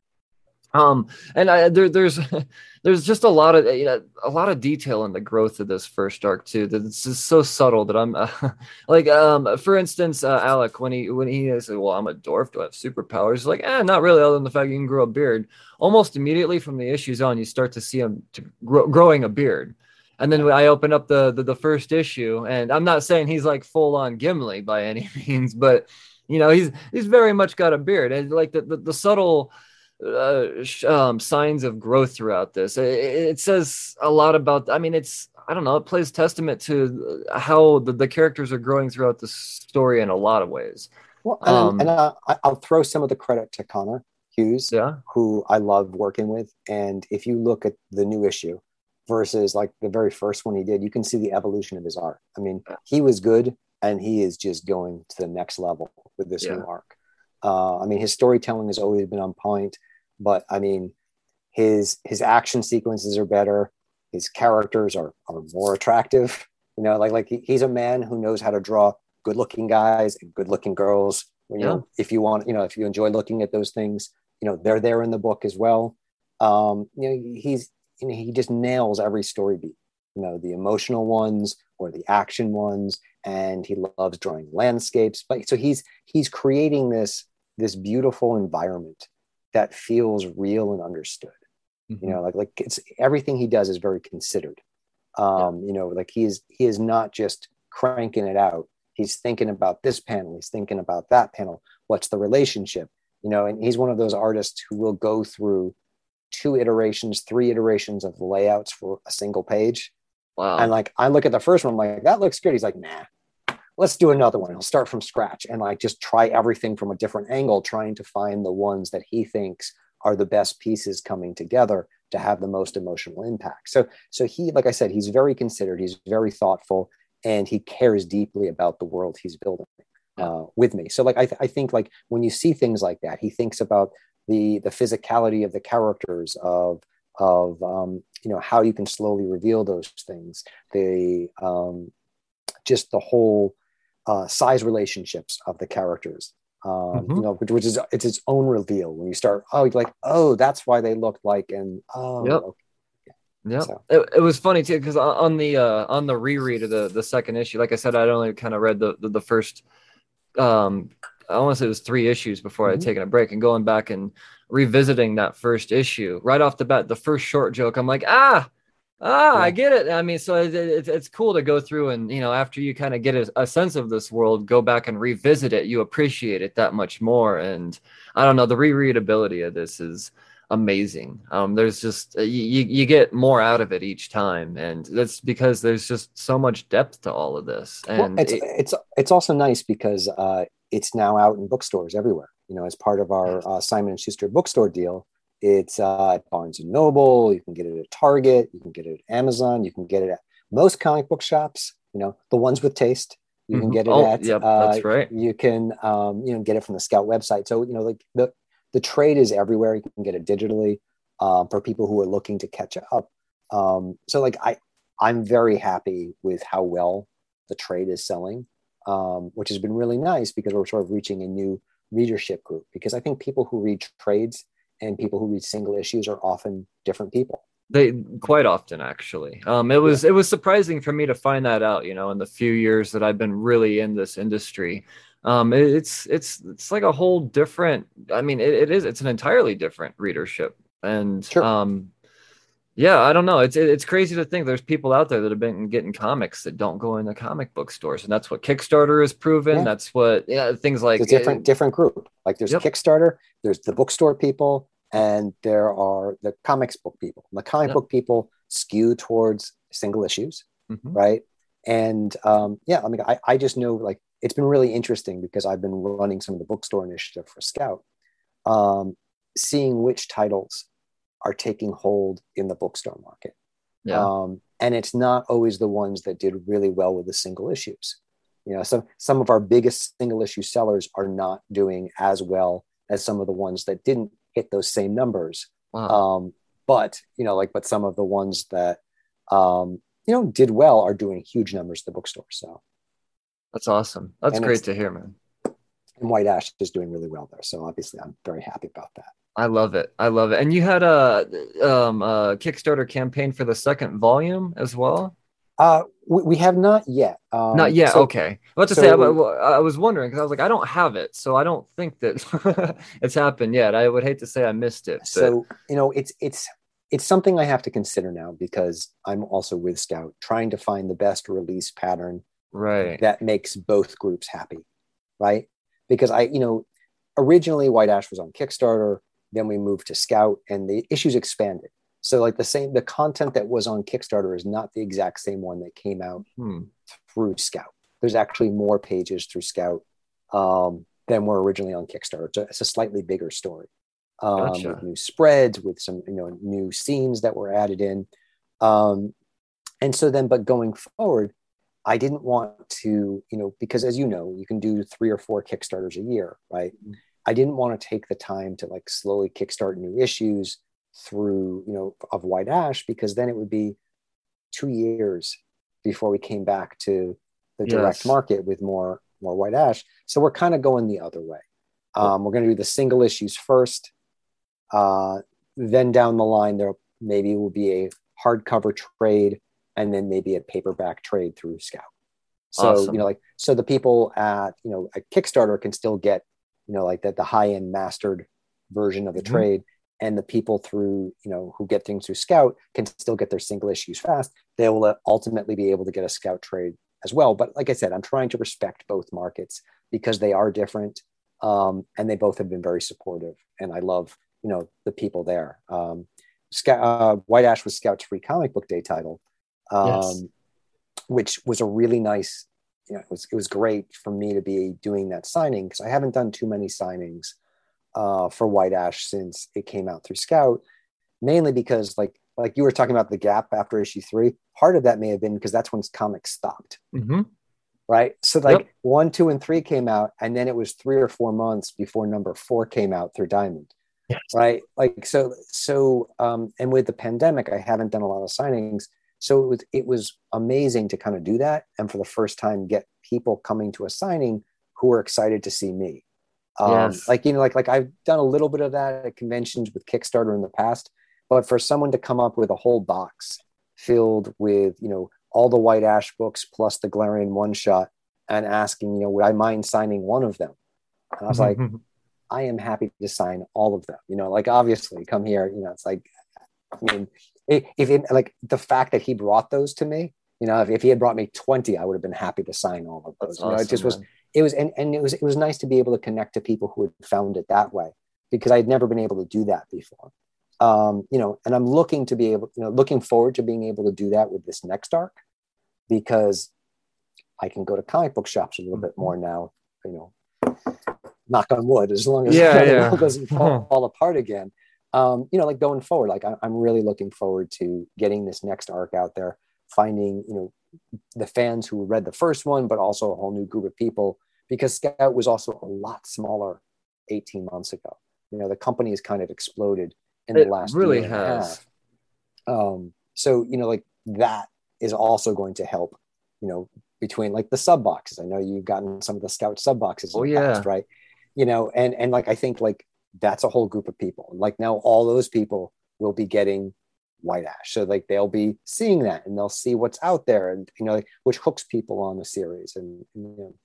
Um, and I, there, there's there's just a lot of you know a lot of detail in the growth of this first arc too. That it's just so subtle that I'm uh, like, um, for instance, uh, Alec when he when he said, "Well, I'm a dwarf. Do I have superpowers?" He's like, "Eh, not really. Other than the fact you can grow a beard." Almost immediately from the issues on, you start to see him to grow, growing a beard. And then I open up the, the the first issue, and I'm not saying he's like full on Gimli by any means, but you know he's he's very much got a beard, and like the the, the subtle uh, sh- um, signs of growth throughout this. It, it says a lot about. I mean, it's I don't know. It plays testament to how the, the characters are growing throughout the story in a lot of ways. Well, and, um, and uh, I'll throw some of the credit to Connor Hughes, yeah. who I love working with, and if you look at the new issue versus like the very first one he did, you can see the evolution of his art. I mean, he was good, and he is just going to the next level with this yeah. new arc. Uh, I mean, his storytelling has always been on point, but I mean, his his action sequences are better. His characters are are more attractive. You know, like like he, he's a man who knows how to draw good-looking guys and good-looking girls. You yeah. know, if you want, you know, if you enjoy looking at those things, you know, they're there in the book as well. Um, you know, he's You know, he just nails every story beat, you know, the emotional ones or the action ones. and he loves drawing landscapes. But so he's he's creating this this beautiful environment that feels real and understood. Mm-hmm. You know, like like it's everything he does is very considered. Um, yeah. You know, like he is he is not just cranking it out. He's thinking about this panel. He's thinking about that panel. What's the relationship? You know, and he's one of those artists who will go through two iterations, three iterations of layouts for a single page. Wow. And like, I look at the first one, I'm like, that looks good. He's like, nah, let's do another one. He'll start from scratch and like just try everything from a different angle, trying to find the ones that he thinks are the best pieces coming together to have the most emotional impact. So, so he, like I said, he's very considered, he's very thoughtful, and he cares deeply about the world he's building uh, with me. So like, I, th- I think like when you see things like that, he thinks about the, the physicality of the characters, of, of, um, you know, how you can slowly reveal those things, the, um, just the whole uh, size relationships of the characters. Um, mm-hmm. You know, which, which is it's its own reveal when you start. Oh, you're like, oh, that's why they looked like, and oh, yep. okay. Yeah, so. it, it was funny too because on the uh, on the reread of the the second issue, like I said, I'd only kind of read the the, the first. Um, I want to say it was three issues before mm-hmm. I'd taken a break, and going back and revisiting that first issue right off the bat, the first short joke, I'm like, ah. Ah, yeah. I get it. I mean, so it, it, it's cool to go through and, you know, after you kind of get a, a sense of this world, go back and revisit it. You appreciate it that much more. And I don't know, the rereadability of this is amazing. Um, there's just, you, you get more out of it each time. And that's because there's just so much depth to all of this. And well, it's, it, it's, it's also nice because uh, it's now out in bookstores everywhere, you know, as part of our uh, Simon and Schuster bookstore deal. It's uh, at Barnes and Noble. You can get it at Target. You can get it at Amazon. You can get it at most comic book shops. You know, the ones with taste. You can get it oh, at. Yep, uh, that's right. You can, um, you know, get it from the Scout website. So you know, like the the trade is everywhere. You can get it digitally um, for people who are looking to catch up. Um, so like I, I'm very happy with how well the trade is selling, um, which has been really nice because we're sort of reaching a new readership group. Because I think people who read trades and people who read single issues are often different people. They quite often, actually. Um, it was yeah. it was surprising for me to find that out. You know, in the few years that I've been really in this industry, um, it, it's it's it's like a whole different. I mean, it, it is. It's an entirely different readership, and sure. um, yeah, I don't know. It's it, it's crazy to think there's people out there that have been getting comics that don't go into comic book stores, and that's what Kickstarter has proven. Yeah. That's what yeah, things like it's a different it, different group. Like there's yep. Kickstarter, there's the bookstore people. And there are the comics book people. The comic yep. book people skew towards single issues, mm-hmm. right? And um, yeah, I mean, I, I just know like it's been really interesting because I've been running some of the bookstore initiative for Scout, um, seeing which titles are taking hold in the bookstore market. Yeah. Um, and it's not always the ones that did really well with the single issues. You know, so some of our biggest single issue sellers are not doing as well as some of the ones that didn't hit those same numbers. Wow. Um, but, you know, like, but some of the ones that, um, you know, did well are doing huge numbers at the bookstore. So that's awesome. That's great to hear, man. And White Ash is doing really well there. So obviously I'm very happy about that. I love it. I love it. And you had a, um, a Kickstarter campaign for the second volume as well? Uh, we, we have not yet. Um, not yet. So, okay. What to so, say? I, I was wondering because I was like, I don't have it, so I don't think that it's happened yet. I would hate to say I missed it. But... So you know, it's it's it's something I have to consider now because I'm also with Scout, trying to find the best release pattern, right, that makes both groups happy, right? Because I, you know, originally White Ash was on Kickstarter, then we moved to Scout, and the issues expanded. So like the same, the content that was on Kickstarter is not the exact same one that came out hmm. through Scout. There's actually more pages through Scout um, than were originally on Kickstarter. It's a, it's a slightly bigger story um, gotcha. with new spreads, with some, you know, new scenes that were added in. Um, and so then, but going forward, I didn't want to, you know, because as you know, you can do three or four Kickstarters a year, right? Mm-hmm. I didn't want to take the time to like slowly kickstart new issues through, you know, of White Ash, because then it would be two years before we came back to the direct yes. market with more more White Ash. So we're kind of going the other way. Um, we're going to do the single issues first. Uh, then down the line, there maybe will be a hardcover trade and then maybe a paperback trade through Scout. So, Awesome. you know, like, so the people at, you know, at Kickstarter can still get, you know, like that the high end mastered version of the Mhm. trade, and the people through, you know, who get things through Scout can still get their single issues fast. They will ultimately be able to get a Scout trade as well. But like I said, I'm trying to respect both markets because they are different, um, and they both have been very supportive. And I love, you know, the people there. Um, Scout, uh, White Ash was Scout's free comic book day title, um, Yes. which was a really nice. You know, it was it was great for me to be doing that signing because I haven't done too many signings uh, for White Ash since it came out through Scout, mainly because like like you were talking about the gap after issue three. Part of that may have been because that's when comics stopped, Mm-hmm. right? So like Yep. one, two, and three came out, and then it was three or four months before number four came out through Diamond, Yes. right? Like so so um, and with the pandemic, I haven't done a lot of signings. So it was it was amazing to kind of do that, and for the first time, get people coming to a signing who were excited to see me. Um, Yes. like you know, like like I've done a little bit of that at conventions with Kickstarter in the past, but for someone to come up with a whole box filled with you know all the White Ash books plus the Galarian one shot, and asking you know would I mind signing one of them? And I was like, I am happy to sign all of them. You know, like obviously come here. You know, it's like I mean, if it, like the fact that he brought those to me, you know, if, if he had brought me twenty, I would have been happy to sign all of those. That's You know, it awesome, just was, man. it was, and, and it was, it was nice to be able to connect to people who had found it that way because I'd never been able to do that before. Um, you know, and I'm looking to be able, you know, looking forward to being able to do that with this next arc because I can go to comic book shops a little Mm-hmm. bit more now, you know, knock on wood, as long as Yeah, the yeah. world doesn't fall, fall apart again. Um, you know, like going forward, like I, I'm really looking forward to getting this next arc out there, finding, you know, the fans who read the first one, but also a whole new group of people because Scout was also a lot smaller eighteen months ago. You know, the company has kind of exploded in the It last really year and has. a half. Um, so, you know, like that is also going to help, you know, between like the sub boxes. I know you've gotten some of the Scout sub boxes in Oh, the yeah. past, right? You know, and, and like, I think like that's a whole group of people. Like now all those people will be getting White Ash. So like they'll be seeing that and they'll see what's out there and, you know, like, which hooks people on the series. And, and you know,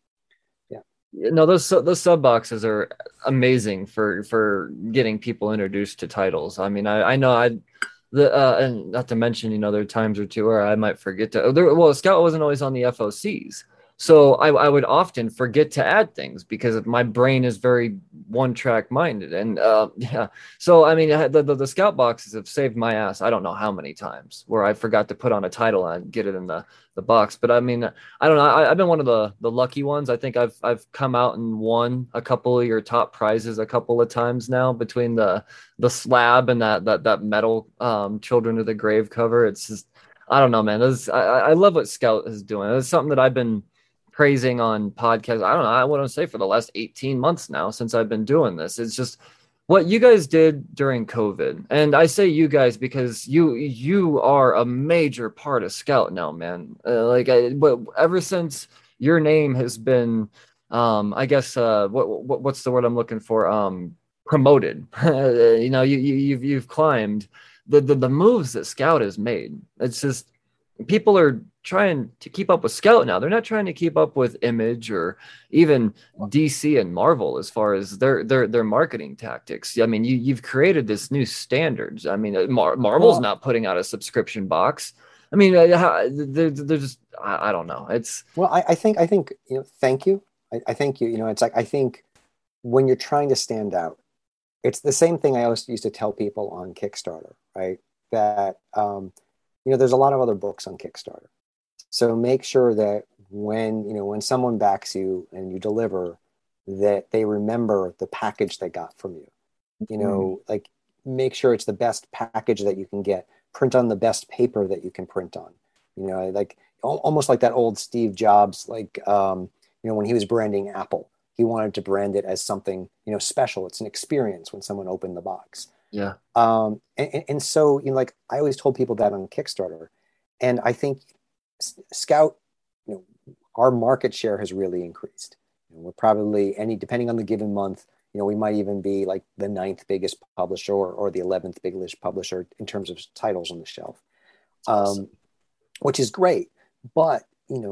No, those those sub boxes are amazing for for getting people introduced to titles. I mean, I I know I the uh, and not to mention, you know, there are times or two where I might forget to. There, well, Scout wasn't always on the F O Cs, so I I would often forget to add things because my brain is very one track minded, and uh, yeah. So I mean, the, the the Scout boxes have saved my ass. I don't know how many times where I forgot to put on a title and get it in the the box, but I mean, I don't know. I, I've been one of the the lucky ones. I think I've I've come out and won a couple of your top prizes a couple of times now between the the slab and that that that metal um, Children of the Grave cover. It's just I don't know, man. This, I I love what Scout is doing. It's something that I've been praising on podcasts. I don't know. I want to say for the last eighteen months now since I've been doing this. It's just what you guys did during COVID, and I say you guys because you you are a major part of Scout now, man. Uh, like, I, but ever since your name has been, um, I guess, uh, what, what what's the word I'm looking for? Um, promoted. you know, you, you you've you've climbed the, the the moves that Scout has made. It's just people are trying to keep up with Scout now. They're not trying to keep up with Image or even D C and Marvel as far as their their their marketing tactics. I mean, you you've created this new standards. I mean, Mar- Marvel's Well, not putting out a subscription box. I mean, uh, they're, they're just I, I don't know. It's well, I, I think, I think, you know, thank you. I, I thank you. You know, it's like, I think when you're trying to stand out, it's the same thing I always used to tell people on Kickstarter, right? That, um, you know, there's a lot of other books on Kickstarter. So make sure that when, you know, when someone backs you and you deliver, that they remember the package they got from you. You know, like make sure it's the best package that you can get. Print on the best paper that you can print on. You know, like al- almost like that old Steve Jobs, like, um, you know, when he was branding Apple, he wanted to brand it as something, you know, special. It's an experience when someone opened the box. yeah. Um, and, and- and so, you know, like I always told people that on Kickstarter, and I think S- Scout, you know, our market share has really increased. You know, we're probably any, depending on the given month, you know, we might even be like the ninth biggest publisher or, or the eleventh biggest publisher in terms of titles on the shelf, um, which is great. But, you know,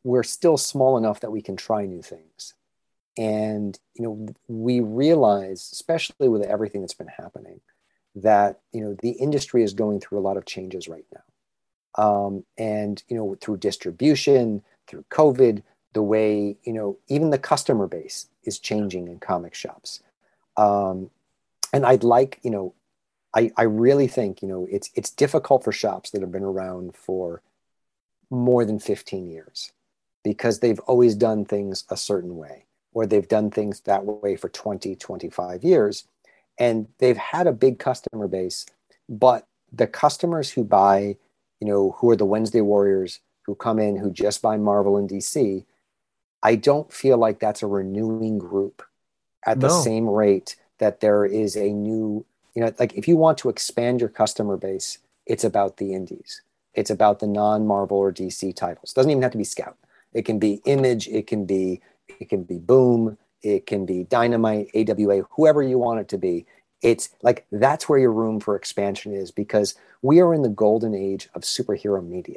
we're still small enough that we can try new things. And, you know, we realize, especially with everything that's been happening, that, you know, the industry is going through a lot of changes right now. Um, and, you know, through distribution, through COVID, the way, you know, even the customer base is changing in comic shops. Um, and I'd like, you know, I, I really think, you know, it's, it's difficult for shops that have been around for more than fifteen years because they've always done things a certain way, or they've done things that way for twenty, twenty-five years. And they've had a big customer base, but the customers who buy, you know, who are the Wednesday Warriors, who come in, who just buy Marvel and D C, I don't feel like that's a renewing group at the No. same rate that there is a new, you know, like if you want to expand your customer base, it's about the indies. It's about the non-Marvel or D C titles. It doesn't even have to be Scout. It can be Image, it can be, it can be Boom, it can be Dynamite, A W A, whoever you want it to be. It's like, that's where your room for expansion is, because we are in the golden age of superhero media.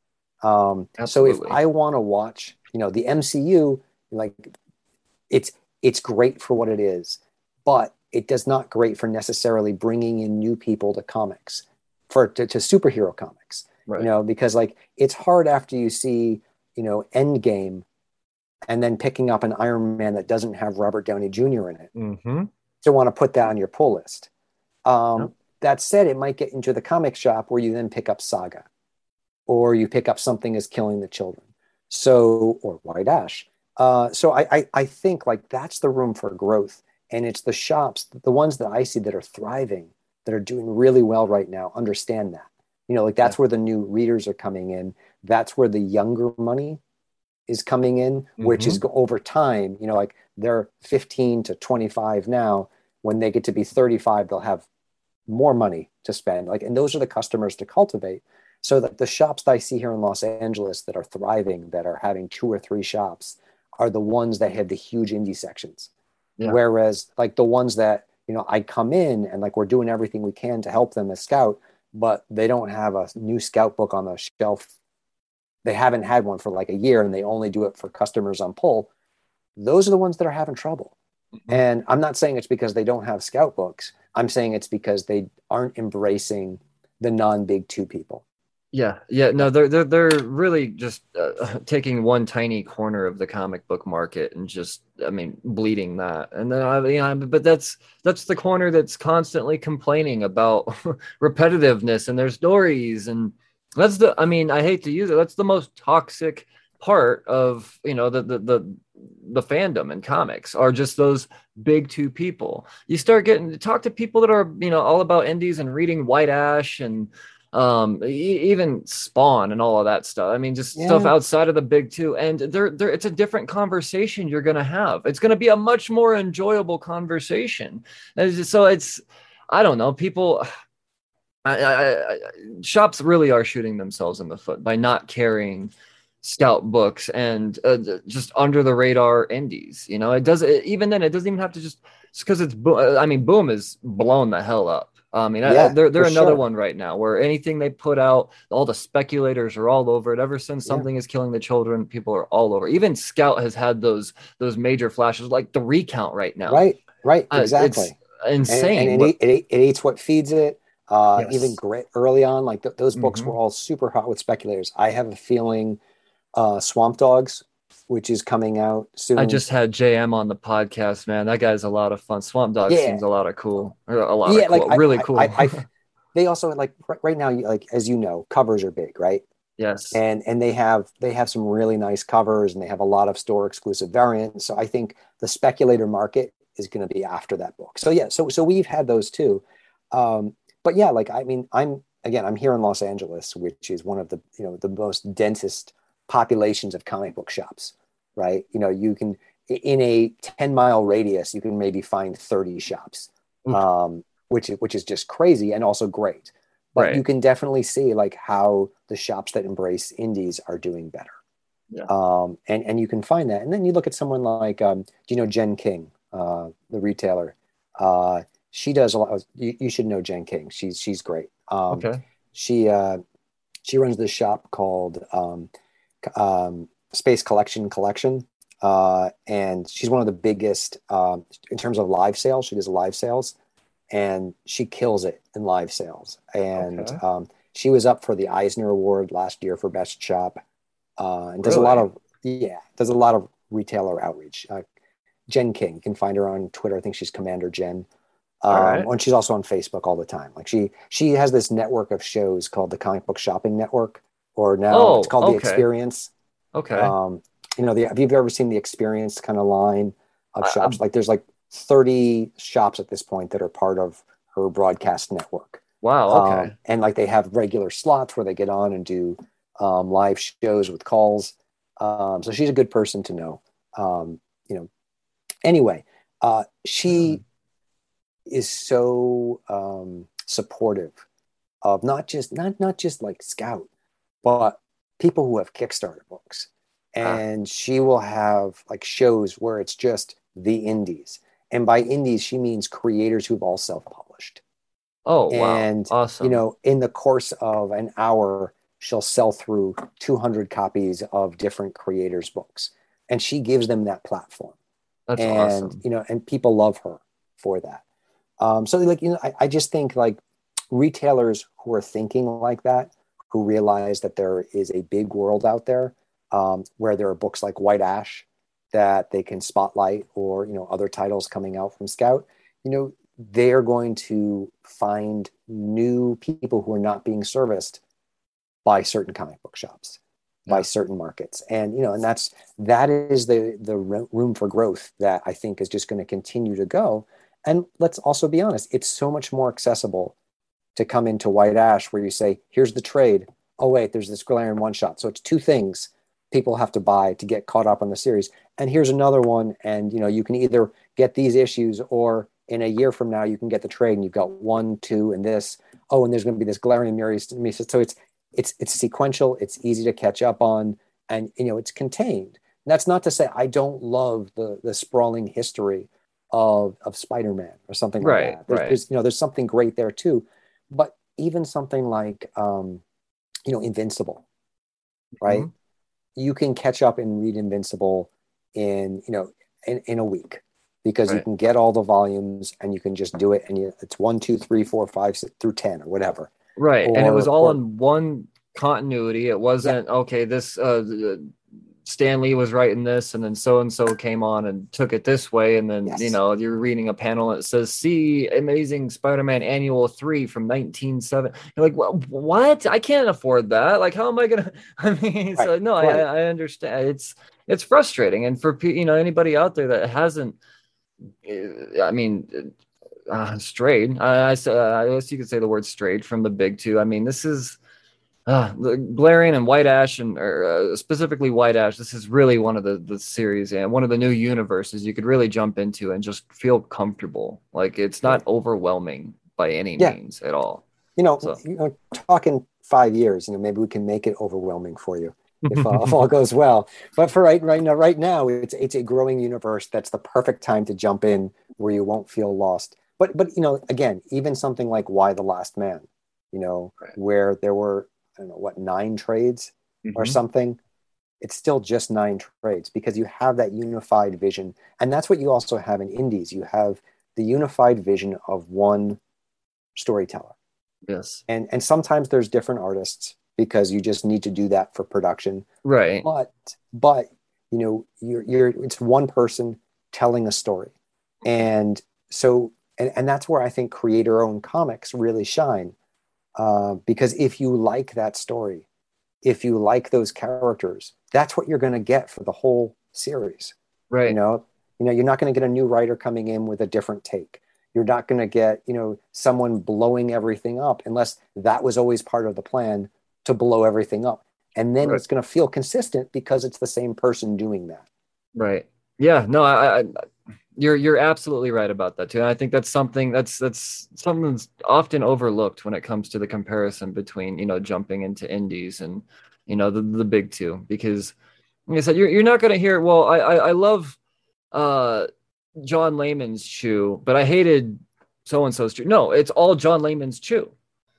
Um, so if I want to watch, you know, the M C U, like it's, it's great for what it is, but it does not great for necessarily bringing in new people to comics, for to, to superhero comics, right. You know, because like it's hard after you see, you know, Endgame and then picking up an Iron Man that doesn't have Robert Downey Junior in it mm-hmm. to want to put that on your pull list. Um, yep. That said, it might get into the comic shop where you then pick up Saga, or you pick up Something is Killing the Children. So, or White Ash. Uh, so I, I, I think like that's the room for growth. And it's the shops, the ones that I see that are thriving, that are doing really well right now, understand that. You know, like that's yeah. where the new readers are coming in. That's where the younger money is coming in, mm-hmm. which is over time, you know, like they're fifteen to twenty-five now. When they get to be thirty-five, they'll have more money to spend. Like, and those are the customers to cultivate. So that the shops that I see here in Los Angeles that are thriving, that are having two or three shops, are the ones that have the huge indie sections. Yeah. Whereas like the ones that, you know, I come in and like we're doing everything we can to help them as Scout, but they don't have a new Scout book on the shelf. They haven't had one for like a year and they only do it for customers on pull. Those are the ones that are having trouble. Mm-hmm. And I'm not saying it's because they don't have Scout books. I'm saying it's because they aren't embracing the non-big two people. Yeah, yeah, no, they're they're they're really just uh, taking one tiny corner of the comic book market and just, I mean, bleeding that. And then, I, you know, but that's that's the corner that's constantly complaining about repetitiveness and their stories, and that's the, I mean, I hate to use it, that's the most toxic part of, you know, the the the the fandom in comics, are just those big two people. You start getting to talk to people that are, you know, all about indies and reading White Ash and um even Spawn and all of that stuff. I mean, just yeah. stuff outside of the big two, and they're, they're it's a different conversation you're gonna have. It's gonna be a much more enjoyable conversation. And it's, so it's, I don't know, people I, I, I, shops really are shooting themselves in the foot by not carrying Scout books and uh, just under the radar indies. You know, it does it, even then it doesn't even have to just because it's, it's I mean, Boom is blown the hell up. I mean, yeah, I, they're they're another sure. one right now where anything they put out, all the speculators are all over it. Ever since Something yeah. is Killing the Children, people are all over. Even Scout has had those those major flashes, like the Recount right now. Right, right, exactly. Uh, it's insane. And, and it, it, it eats what feeds it. Uh, yes. Even great early on, like th- those books mm-hmm. were all super hot with speculators. I have a feeling uh, Swamp Dogs, which is coming out soon. I just had J M on the podcast, man. That guy's a lot of fun. Swamp Dog yeah. seems a lot of cool. A lot yeah, of cool. Like, really I, cool. I, I, I, they also like right now, like as you know, covers are big, right? Yes. And and they have they have some really nice covers, and they have a lot of store exclusive variants. So I think the speculator market is going to be after that book. So yeah, so so we've had those too. Um, but yeah, like I mean, I'm again, I'm here in Los Angeles, which is one of the you know the most densest populations of comic book shops. Right. You know, you can, in a ten mile radius, you can maybe find thirty shops, um, which, which is just crazy and also great. But right. you can definitely see like how the shops that embrace indies are doing better. Yeah. Um, and, and you can find that. And then you look at someone like, um, do you know Jen King, uh, the retailer? Uh, she does a lot of, you, you should know Jen King. She's, she's great. Um, okay. She, uh, she runs this shop called, um, um, Space Collection Collection. Uh, and she's one of the biggest um, in terms of live sales. She does live sales, and she kills it in live sales. And Okay. um, she was up for the Eisner Award last year for Best Shop, uh, and does Really? a lot of yeah, does a lot of retailer outreach. Uh, Jen King, you can find her on Twitter. I think she's Commander Jen. Um, All right. and she's also on Facebook all the time. Like she she has this network of shows called the Comic Book Shopping Network, or now Oh, it's called the okay. Experience. Okay. Um, you know, the, have you ever seen the Experience kind of line of I- shops? I'm- like there's like thirty shops at this point that are part of her broadcast network. Wow. Okay. Um, and like they have regular slots where they get on and do um, live shows with calls. Um, so she's a good person to know. Um, you know, anyway, uh, she is so um, supportive of not just not not just like Scout, but people who have Kickstarter books. And she will have like shows where it's just the indies. And by indies, she means creators who've all self-published. Oh, wow. And, Awesome. you know, in the course of an hour, she'll sell through two hundred copies of different creators' books. And she gives them that platform. That's and, awesome. you know, and people love her for that. Um, so, like, you know, I, I just think like retailers who are thinking like that, who realize that there is a big world out there um, where there are books like White Ash that they can spotlight, or, you know, other titles coming out from Scout, you know, they're going to find new people who are not being serviced by certain comic book shops, Yeah. by certain markets. And, you know, and that's, that is the, the room for growth that I think is just going to continue to go. And let's also be honest, it's so much more accessible to come into White Ash where you say, here's the trade. Oh, wait, there's this Galarian one shot. So it's two things people have to buy to get caught up on the series. And here's another one. And, you know, you can either get these issues, or in a year from now, you can get the trade and you've got one, two, and this. Oh, and there's going to be this Galarian Misa. So it's, it's, it's sequential. It's easy to catch up on, and, you know, it's contained. And that's not to say I don't love the, the sprawling history of, of Spider-Man or something like Right, that. There's, right. there's, you know, there's something great there too. But even something like, um, you know, Invincible, right? Mhm. You can catch up and read Invincible in, you know, in, in a week, because you Right. can get all the volumes and you can just do it. And you, it's one, two, three, four, five, six, through ten or whatever. Right. And it was Or- all or- in one continuity. It wasn't, okay, this uh Stan Lee was writing this, and then so and so came on and took it this way, and then Yes. you know you're reading a panel and it says see Amazing Spider-Man Annual three from nineteen seventy. You're like, "Wha- what? I can't afford that. Like, how am I gonna?" I mean, so Right, no, right. I, I understand. It's it's frustrating, and for pe- you know anybody out there that hasn't, uh, I mean, uh, strayed. I, I s- uh, I guess you could say the word strayed from the big two. I mean, this is. Uh, the Galarian and White Ash, and or uh, specifically White Ash, this is really one of the the series and one of the new universes you could really jump into and just feel comfortable. Like, it's not overwhelming by any Yeah. means at all. You know, So. you know, talking five years, you know, maybe we can make it overwhelming for you if, uh, if all goes well. But for right, right now, right now, it's it's a growing universe. That's the perfect time to jump in where you won't feel lost. But but you know, again, even something like Why the Last Man, you know, Right. where there were, I don't know, what, nine trades or Mhm. something. It's still just nine trades because you have that unified vision, and that's what you also have in indies. You have the unified vision of one storyteller. Yes. And and sometimes there's different artists because you just need to do that for production. Right. But but you know, you're you're it's one person telling a story. And so and, and that's where I think creator-owned comics really shine. Uh, because if you like that story, if you like those characters, that's what you're going to get for the whole series. Right. You know, you know, you're not going to get a new writer coming in with a different take. You're not going to get, you know, someone blowing everything up unless that was always part of the plan to blow everything up. And then Right. it's going to feel consistent because it's the same person doing that. Right. Yeah. No, I, I you're you're absolutely right about that too. And I think that's something that's that's something that's often overlooked when it comes to the comparison between, you know, jumping into indies and, you know, the, the big two, because like I said, you're you're not gonna hear, well, I I, I love uh John Layman's Chew, but I hated so and so's Chew. No, it's all John Layman's Chew.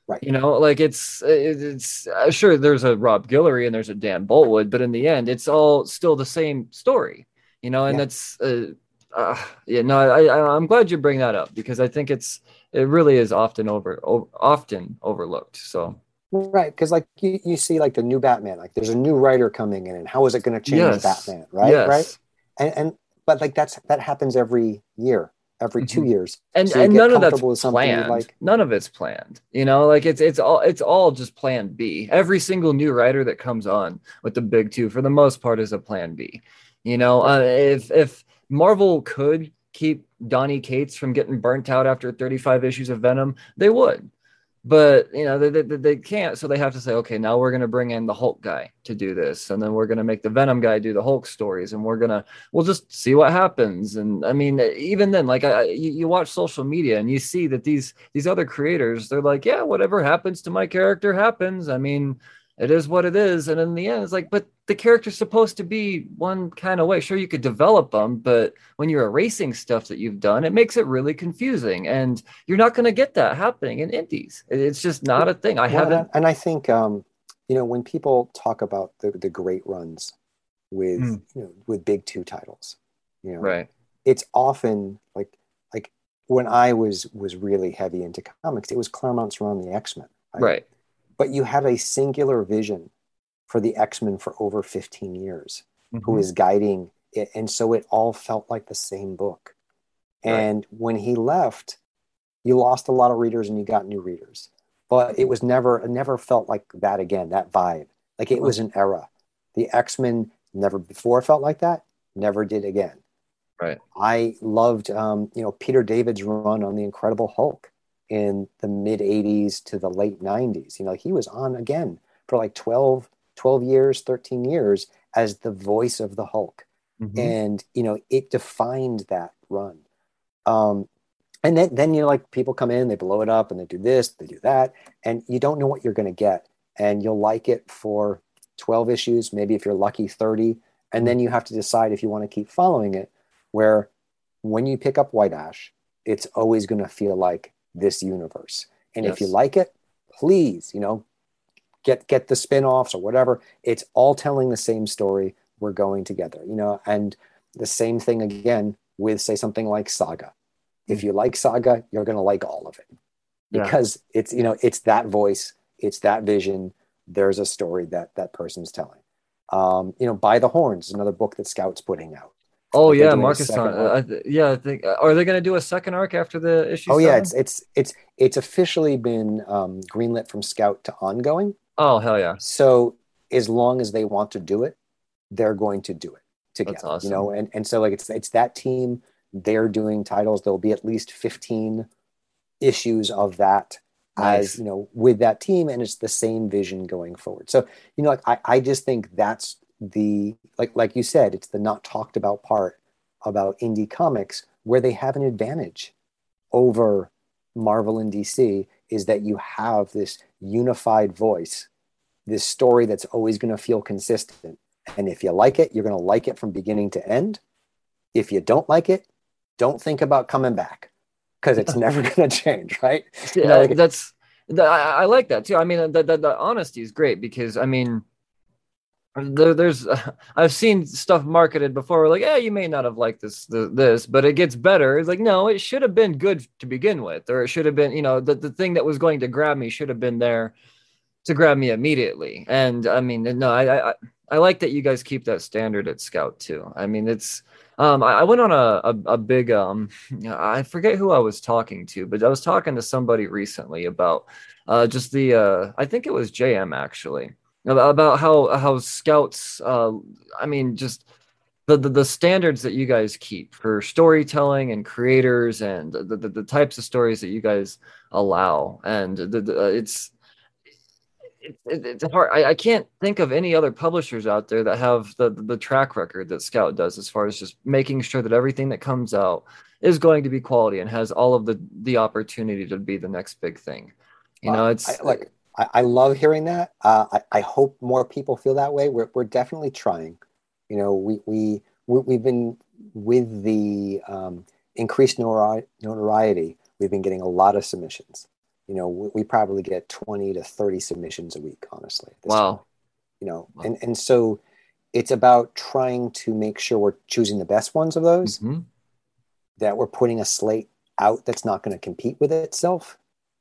Right. You know, like it's it's uh, sure there's a Rob Guillory and there's a Dan Boltwood, but in the end, it's all still the same story. You know, and Yeah. that's uh, uh, yeah. No, I, I I'm glad you bring that up because I think it's it really is often over, over often overlooked. So Right, because like you, you see like the new Batman, like there's a new writer coming in, and how is it going to change yes, Batman, right? Right, yes. and and but like that's that happens every year, every two Mhm. years. and So you and get none of that's comfortable with something you planned. like. None of it's planned. You know, like it's it's all it's all just plan B. Every single new writer that comes on with the big two, for the most part, is a plan B. You know, Right. uh, if if Marvel could keep Donny Cates from getting burnt out after thirty-five issues of Venom, they would. But you know they, they, they can't, so they have to say, okay, now we're going to bring in the Hulk guy to do this, and then we're going to make the Venom guy do the Hulk stories, and we're gonna we'll just see what happens. And I mean, even then, like I, you, you watch social media and you see that these these other creators, they're like, yeah, whatever happens to my character happens. I mean, it is what it is. And in the end, it's like, but the character's supposed to be one kind of way. Sure, you could develop them, but when you're erasing stuff that you've done, it makes it really confusing. And you're not going to get that happening in indies. It's just not a thing. I Well, and I, haven't. and I think um, you know when people talk about the the great runs with Mm, you know with big two titles, you know, right, it's often like like when I was was really heavy into comics, it was Claremont's run on the X-Men, right? right. But you had a singular vision for the X-Men for over fifteen years, who Hmm. is guiding it. And so it all felt like the same book. Right. And when he left, you lost a lot of readers and you got new readers. But it was never, it never felt like that again, that vibe. Like it Uh-huh. was an era. The X-Men never before felt like that, never did again. Right. I loved, um, you know, Peter David's run on the Incredible Hulk in the mid eighties to the late nineties. You know, he was on again for like twelve, twelve years, thirteen years as the voice of the Hulk. Hmm. And, you know, it defined that run. Um, and then, then, you know, like people come in, they blow it up and they do this, they do that, and you don't know what you're going to get. And you'll like it for twelve issues, maybe if you're lucky, thirty. And then you have to decide if you want to keep following it, where when you pick up White Ash, it's always going to feel like this universe. And if you Yes. like it, please, you know, get get the spin-offs or whatever. It's all telling the same story. We're going together, you know, and the same thing again with, say, something like Saga. If you like Saga, you're going to like all of it Yeah. because it's, you know, it's that voice, it's that vision. There's a story that that person's telling. Um, you know, By the Horns, another book that Scout's putting out. Oh Like they're yeah, doing a Marcus second on. Uh, arc. I th- yeah, I think. uh, Are they going to do a second arc after the issue Oh yeah, seven? it's it's it's it's officially been um, greenlit from Scout to ongoing. Oh hell yeah, So as long as they want to do it, they're going to do it that's together. You know, awesome. and and so like it's it's that team. They're doing titles. There'll be at least fifteen issues of that as Nice. you know with that team, and it's the same vision going forward. So you know, like I I just think that's the like like you said, it's the not talked about part about indie comics where they have an advantage over Marvel and D C is that you have this unified voice, this story that's always going to feel consistent. And if you like it, you're going to like it from beginning to end. If you don't like it, don't think about coming back because it's never going to change, right? See, You know, uh, like that's that, I, I like that too. I mean, the, the the honesty is great because I mean, there, there's I've seen stuff marketed before. Where like, yeah, you may not have liked this the, this, but it gets better. It's like, no, it should have been good to begin with, or it should have been, you know, the, the thing that was going to grab me should have been there to grab me immediately. And I mean, no, I, I I like that you guys keep that standard at Scout too. I mean, it's um I, I went on a, a a big um I forget who I was talking to, but I was talking to somebody recently about uh just the uh I think it was J M actually about about how how Scouts uh I mean just the, the the standards that you guys keep for storytelling and creators and the, the, the types of stories that you guys allow and the, the, uh, it's it, it, it's hard. I, I can't think of any other publishers out there that have the, the track record that Scout does as far as just making sure that everything that comes out is going to be quality and has all of the the opportunity to be the next big thing. You uh, know, I it's like I, I love hearing that. Uh, I, I hope more people feel that way. We're we're definitely trying. You know, we we, we we've been with the um, increased notori- notoriety. We've been getting a lot of submissions. you know, we, we probably get twenty to thirty submissions a week, honestly. At this Wow. point, you know, Wow. and, and so it's about trying to make sure we're choosing the best ones of those, Mm-hmm. that we're putting a slate out that's not going to compete with itself.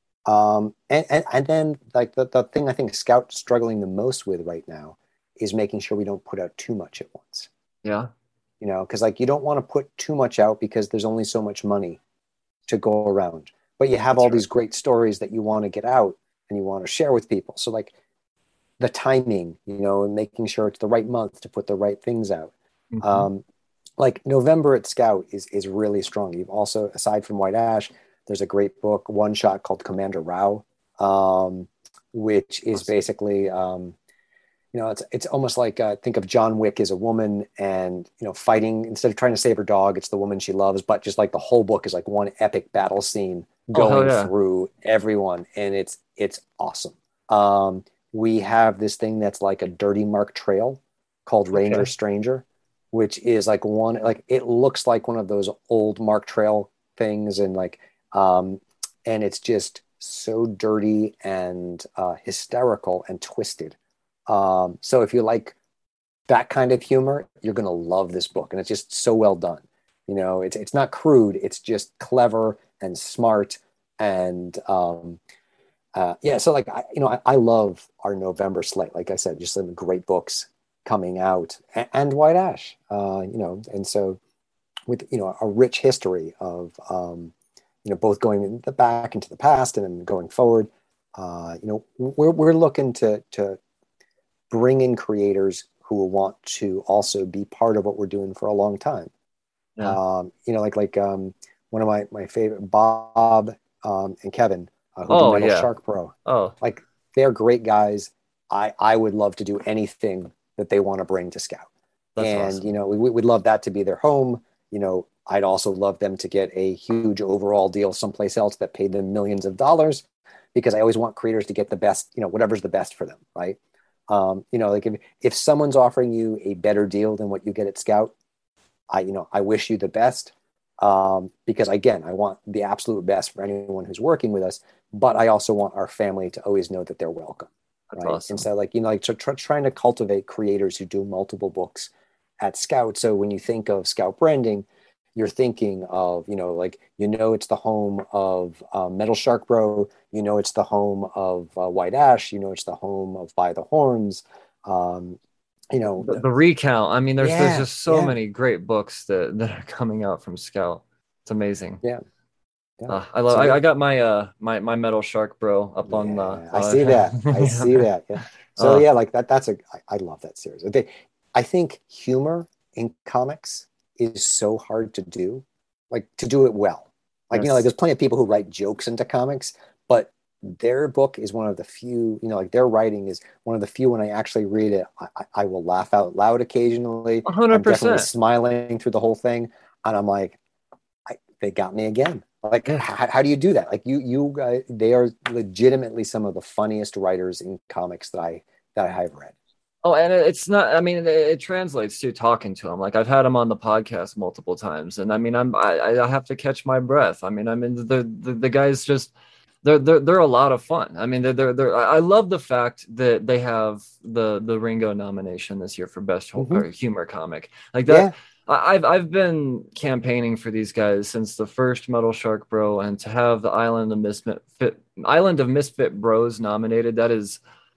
Um, and, and, and then like the, the thing I think Scout's struggling the most with right now is making sure we don't put out too much at once. Yeah. You know, because like you don't want to put too much out because there's only so much money to go around. But you have That's all right. these great stories that you want to get out and you want to share with people. So like the timing, you know, and making sure it's the right month to put the right things out. Mm-hmm. Um, like November at Scout is is really strong. You've also, aside from White Ash, there's a great book, one shot called Commander Rao, um, which is basically, um, you know, it's it's almost like uh, think of John Wick as a woman, and you know, fighting instead of trying to save her dog, it's the woman she loves. But just like the whole book is like one epic battle scene going oh, yeah. through everyone, and it's it's awesome. Um, we have this thing that's like a dirty mark trail called Ranger Okay. Stranger, which is like one like it looks like one of those old mark trail things, and like um, and it's just so dirty and uh, hysterical and twisted. Um, so if you like that kind of humor, you're going to love this book. And it's just so well done. You know, it's, it's not crude. It's just clever and smart. And, um, uh, yeah, so like, I, you know, I, I love our November slate. Like I said, just some great books coming out, and, and White Ash, uh, you know, and so with, you know, a rich history of, um, you know, both going in the back into the past and then going forward, uh, you know, we're, we're looking to, to, bring in creators who will want to also be part of what we're doing for a long time. Yeah. Um, you know, like like um, one of my my favorite, Bob um, and Kevin, uh, who Oh, do Metal yeah. Shark Bro. Oh, Like they're great guys. I I would love to do anything that they want to bring to Scout. that's and awesome. you know, we would love that to be their home. You know, I'd also love them to get a huge overall deal someplace else that paid them millions of dollars, because I always want creators to get the best, you know, whatever's the best for them, right? Um, you know, like if, if someone's offering you a better deal than what you get at Scout, I, you know, I wish you the best, um, because again, I want the absolute best for anyone who's working with us, but I also want our family to always know that they're welcome. That's Right. awesome. And so like, you know, like tr- tr- trying to cultivate creators who do multiple books at Scout. So when you think of Scout branding, you're thinking of, you know, like, you know, it's the home of um, Metal Shark Bro, you know, it's the home of uh, White Ash, you know, it's the home of By the Horns, um, you know. The, the recount. I mean, there's there's Yeah, just so yeah. many great books that, that are coming out from Scout. It's amazing. Yeah. Yeah. Uh, I love. So, I, yeah. I got my uh my, my Metal Shark Bro up on. Yeah, Uh, I uh, see that. I yeah, see man. that. Yeah. So Uh, yeah, like that. That's a. I, I love that series. They, I think humor in comics is so hard to do, like to do it well. Like you know, like Yes. there's plenty of people who write jokes into comics, but their book is one of the few. You know, like their writing is one of the few. When I actually read it, I, I- I will laugh out loud occasionally. A hundred I'm definitely percent. smiling through the whole thing, and I'm like, I, they got me again. Like, Yeah. how, how do you do that? Like, you, you guys, they are legitimately some of the funniest writers in comics that I that I have read. Oh, and it- it's not. I mean, it, it translates to talking to him. Like I've had him on the podcast multiple times, and I mean, I'm I, I have to catch my breath. I mean, I mean, the the, the guys just they're they're they're a lot of fun. I mean, they're they're, they're I love the fact that they have the the Ringo nomination this year for best Mhm. or humor comic. Like that. Yeah. I- I've I've been campaigning for these guys since the first Metal Shark Bro, and to have the Island of Misfit Island of Misfit Bros nominated, that is,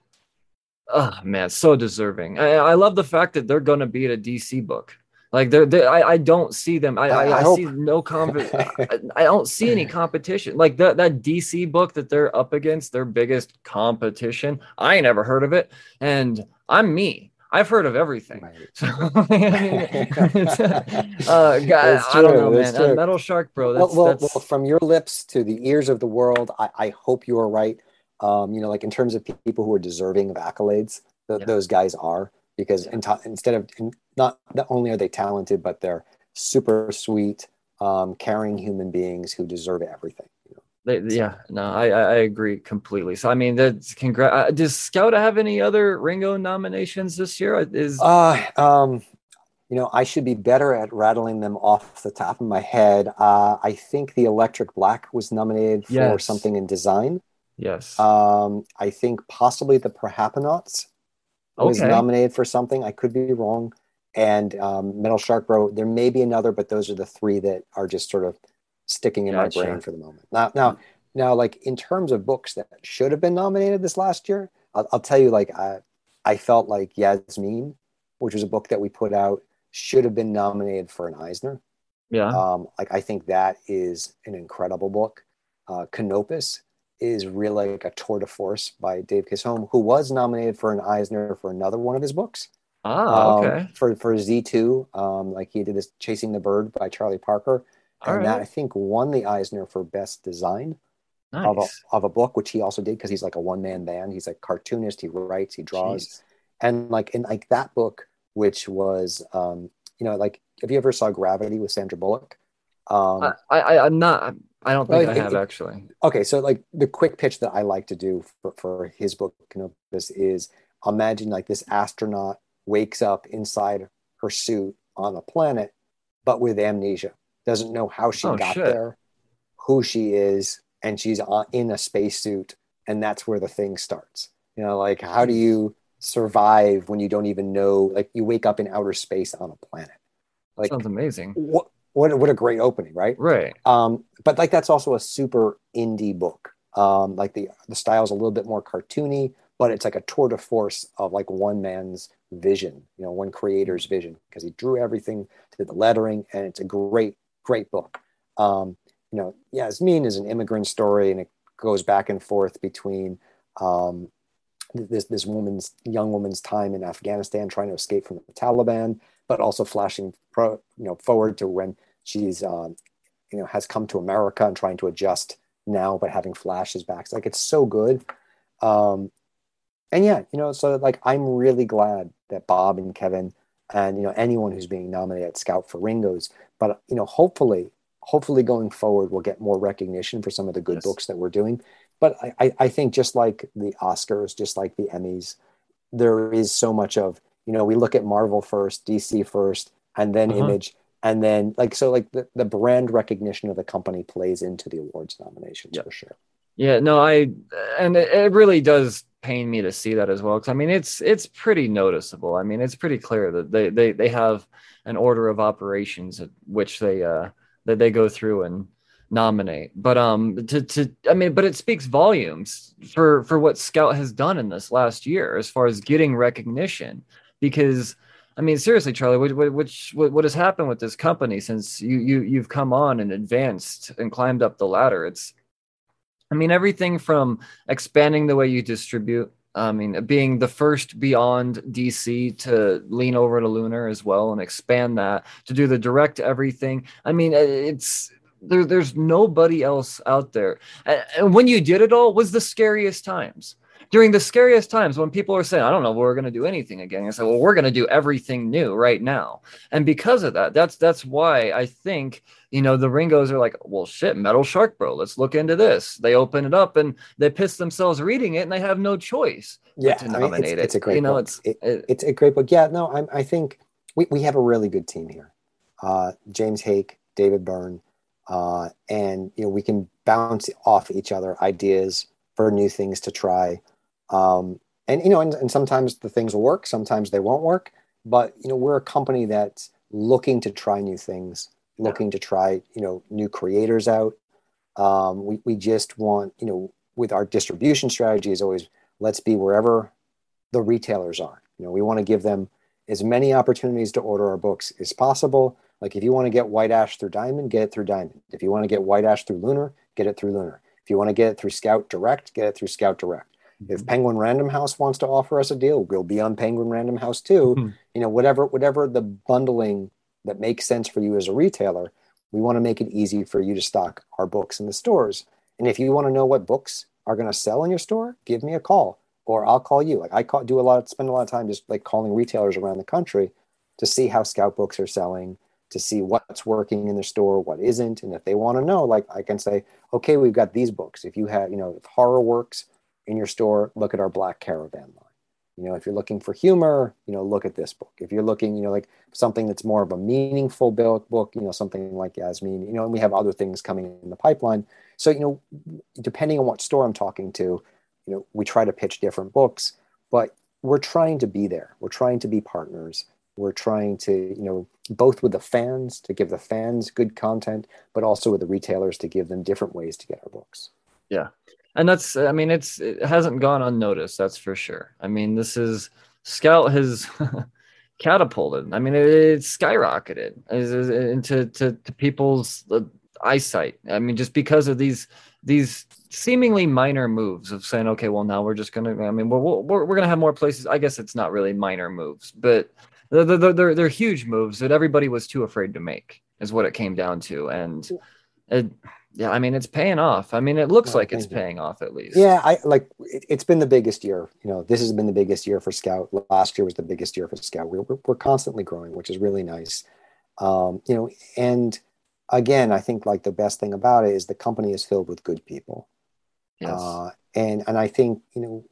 oh man, so deserving. I, I love the fact that they're going to be at a D C book. Like they're, they, I, I don't see them. I, I- I, I I hope. see no comp. I, I don't see any competition. Like that that D C book that they're up against, their biggest competition. I ain't never heard of it, and I'm me. I've heard of everything. Right. So, I mean, it's, uh, God, That's I don't true, know, that's man. Uh, true. Metal Shark Bro. Well, That's well, that's well, from your lips to the ears of the world, I, I hope you are right. Um, you know, like in terms of people who are deserving of accolades, th- Yeah. those guys are, because in ta- instead of in, not not only are they talented, but they're super sweet, um, caring human beings who deserve everything. You know? They, yeah, no, I, I I agree completely. So I mean, that's congrats. Uh, does Scout have any other Ringo nominations this year? Is Uh, um, you know, I should be better at rattling them off the top of my head. Uh, I think the Electric Black was nominated for Yes. something in design. Yes. Um, I think possibly the Perhaponauts was Okay. nominated for something. I could be wrong. And um, Metal Shark Bro, there may be another, but those are the three that are just sort of sticking in my brain Gotcha. for the moment. Now, now, now, like in terms of books that should have been nominated this last year, I'll, I'll tell you, like I, I felt like Yasmin, which was a book that we put out, should have been nominated for an Eisner. Yeah. Um, like I think that is an incredible book. Uh, Canopus is really like a tour de force by Dave Kisholm, who was nominated for an Eisner for another one of his books. Ah, Um, okay. for for Z two, um, like he did this Chasing the Bird by Charlie Parker, All and that right. I think won the Eisner for best design of a Nice. of a book, which he also did because he's like a one man band. He's like cartoonist, he writes, he draws, Jeez. and like in like that book, which was um, you know, like have you ever saw Gravity with Sandra Bullock? I, Um, I, I'm not. I don't well, think if, I have if, actually. okay, so like the quick pitch that I like to do for, for his book Canopus is imagine like this astronaut wakes up inside her suit on a planet, but with amnesia, doesn't know how she Oh got shit. there, who she is, and she's on, in a spacesuit, and that's where the thing starts. You know, like how do Jeez. you survive when you don't even know? Like you wake up in outer space on a planet. Sounds Like amazing. what? What? What a great opening, right? Right. Um, but like that's also a super indie book. Um, like the the style's a little bit more cartoony, but it's like a tour de force of like one man's vision, you know, one creator's vision, because he drew everything to the lettering, and it's a great, great book. Um, you know, Yasmin is an immigrant story, and it goes back and forth between um, this this woman's young woman's time in Afghanistan trying to escape from the Taliban, but also flashing pro, you know forward to when she's um, you know has come to America and trying to adjust now, but having flashes back. Like it's so good. Um, and yeah, you know, so like I'm really glad that Bob and Kevin and you know anyone who's being nominated at Scout for Ringos, but you know, hopefully, hopefully going forward, we'll get more recognition for some of the good Yes. books that we're doing. But I, I think just like the Oscars, just like the Emmys, there is so much of you know we look at Marvel first, D C first, and then Uh-huh. Image, and then like so like the, the brand recognition of the company plays into the awards nominations Yeah. for sure. Yeah. No, I and it, it really does pain me to see that as well. Because I mean, it's it's pretty noticeable. I mean, it's pretty clear that they they they have an order of operations at which they uh that they go through and nominate. But um to to I mean, but it speaks volumes for for what Scout has done in this last year as far as getting recognition. Because I mean, seriously, Charlie, what which what, what has happened with this company since you you you've come on and advanced and climbed up the ladder? It's I mean, everything from expanding the way you distribute. I mean, being the first beyond D C to lean over to Lunar as well and expand that to do the direct everything. I mean, it's there. There's nobody else out there. And when you did it all was the scariest times. During the scariest times when people are saying, I don't know, we're going to do anything again. I say, well, we're going to do everything new right now. And because of that, that's that's why I think you know, the Ringos are like, well, shit, Metal Shark Bro, let's look into this. They open it up and they piss themselves reading it, and they have no choice but Yeah, to I mean it's nominate it's it. a You great know, book. it's It, it, it's a great book. Yeah, no, I I think we, we have a really good team here. Uh, James Hake, David Byrne, uh, and you know we can bounce off each other ideas for new things to try. Um, and you know, and, and sometimes the things will work, sometimes they won't work. But you know, we're a company that's looking to try new things, yeah, looking to try you know new creators out. Um, we we just want you know with our distribution strategy is always let's be wherever the retailers are. You know, we want to give them as many opportunities to order our books as possible. Like if you want to get White Ash through Diamond, get it through Diamond. If you want to get White Ash through Lunar, get it through Lunar. If you want to get it through Scout Direct, get it through Scout Direct. If Penguin Random House wants to offer us a deal, we'll be on Penguin Random House too. You know, whatever whatever the bundling that makes sense for you as a retailer, we want to make it easy for you to stock our books in the stores. And if you want to know what books are going to sell in your store, give me a call or I'll call you. Like I call, do a lot, spend a lot of time just like calling retailers around the country to see how Scout books are selling, to see what's working in the store, what isn't, and if they want to know, like I can say, okay, we've got these books. If you have, you know, if horror works in your store, look at our Black Caravan line. You know, if you're looking for humor, you know, look at this book. If you're looking, you know, like something that's more of a meaningful book, you know, something like Yasmin, you know, and we have other things coming in the pipeline. So, you know, depending on what store I'm talking to, you know, we try to pitch different books, but we're trying to be there. We're trying to be partners. We're trying to, you know, both with the fans to give the fans good content, but also with the retailers to give them different ways to get our books. Yeah. And that's, I mean, it's, it hasn't gone unnoticed. That's for sure. I mean, this is Scout has catapulted. I mean, it, it's skyrocketed into to, to people's eyesight. I mean, just because of these, these seemingly minor moves of saying, okay, well, now we're just going to, I mean, we're, we're, we're going to have more places. I guess it's not really minor moves, but they're, they're, they're, they're huge moves that everybody was too afraid to make is what it came down to. And it, yeah, I mean, it's paying off. I mean, it looks well, like it's you. paying off at least. Yeah, I like it, it's been the biggest year. You know, this has been the biggest year for Scout. Last year was the biggest year for Scout. We're, we're, we're constantly growing, which is really nice. Um, you know, and again, I think like the best thing about it is the company is filled with good people. Yes. Uh, and, and I think, you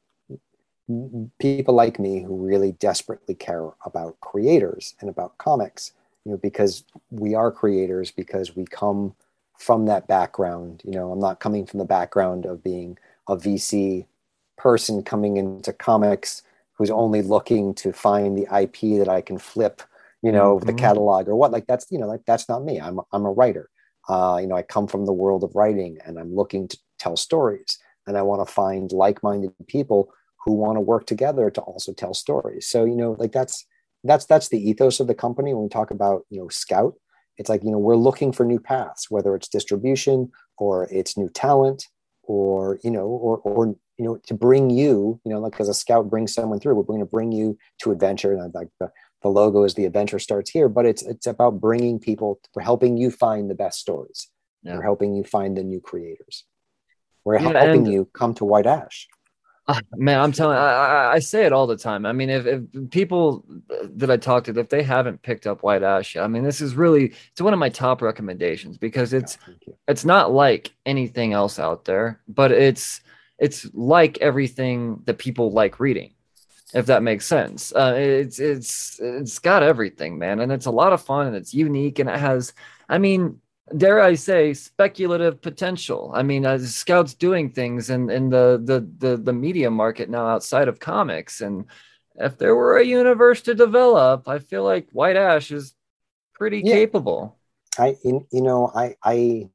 know, people like me who really desperately care about creators and about comics, you know, because we are creators, because we come from that background. You know, I'm not coming from the background of being a V C person coming into comics who's only looking to find the I P that I can flip, you know, mm-hmm. the catalog or what, like that's, you know, like that's not me. I'm, I'm a writer. Uh, you know, I come from the world of writing and I'm looking to tell stories, and I want to find like-minded people who want to work together to also tell stories. So, you know, like that's, that's, that's the ethos of the company. When we talk about, you know, Scout, it's like, you know, we're looking for new paths, whether it's distribution or it's new talent or, you know, or, or, you know, to bring you, you know, like as a Scout brings someone through, we're going to bring you to adventure. And like the, the logo is the adventure starts here, but it's, it's about bringing people, we're helping you find the best stories. Yeah. We're helping you find the new creators. We're yeah, helping you come to White Ash. Uh, man, I'm telling I, I say it all the time. I mean, if, if people that I talk to, if they haven't picked up White Ash, I mean, this is really, it's one of my top recommendations because it's, oh, it's not like anything else out there, but it's, it's like everything that people like reading, if that makes sense. Uh, it's, it's, it's got everything, man. And it's a lot of fun and it's unique and it has, I mean, dare I say, speculative potential. I mean, uh, Scout's doing things in, in the, the, the, the media market now outside of comics. And if there were a universe to develop, I feel like White Ash is pretty yeah. capable. I, you know, I, I,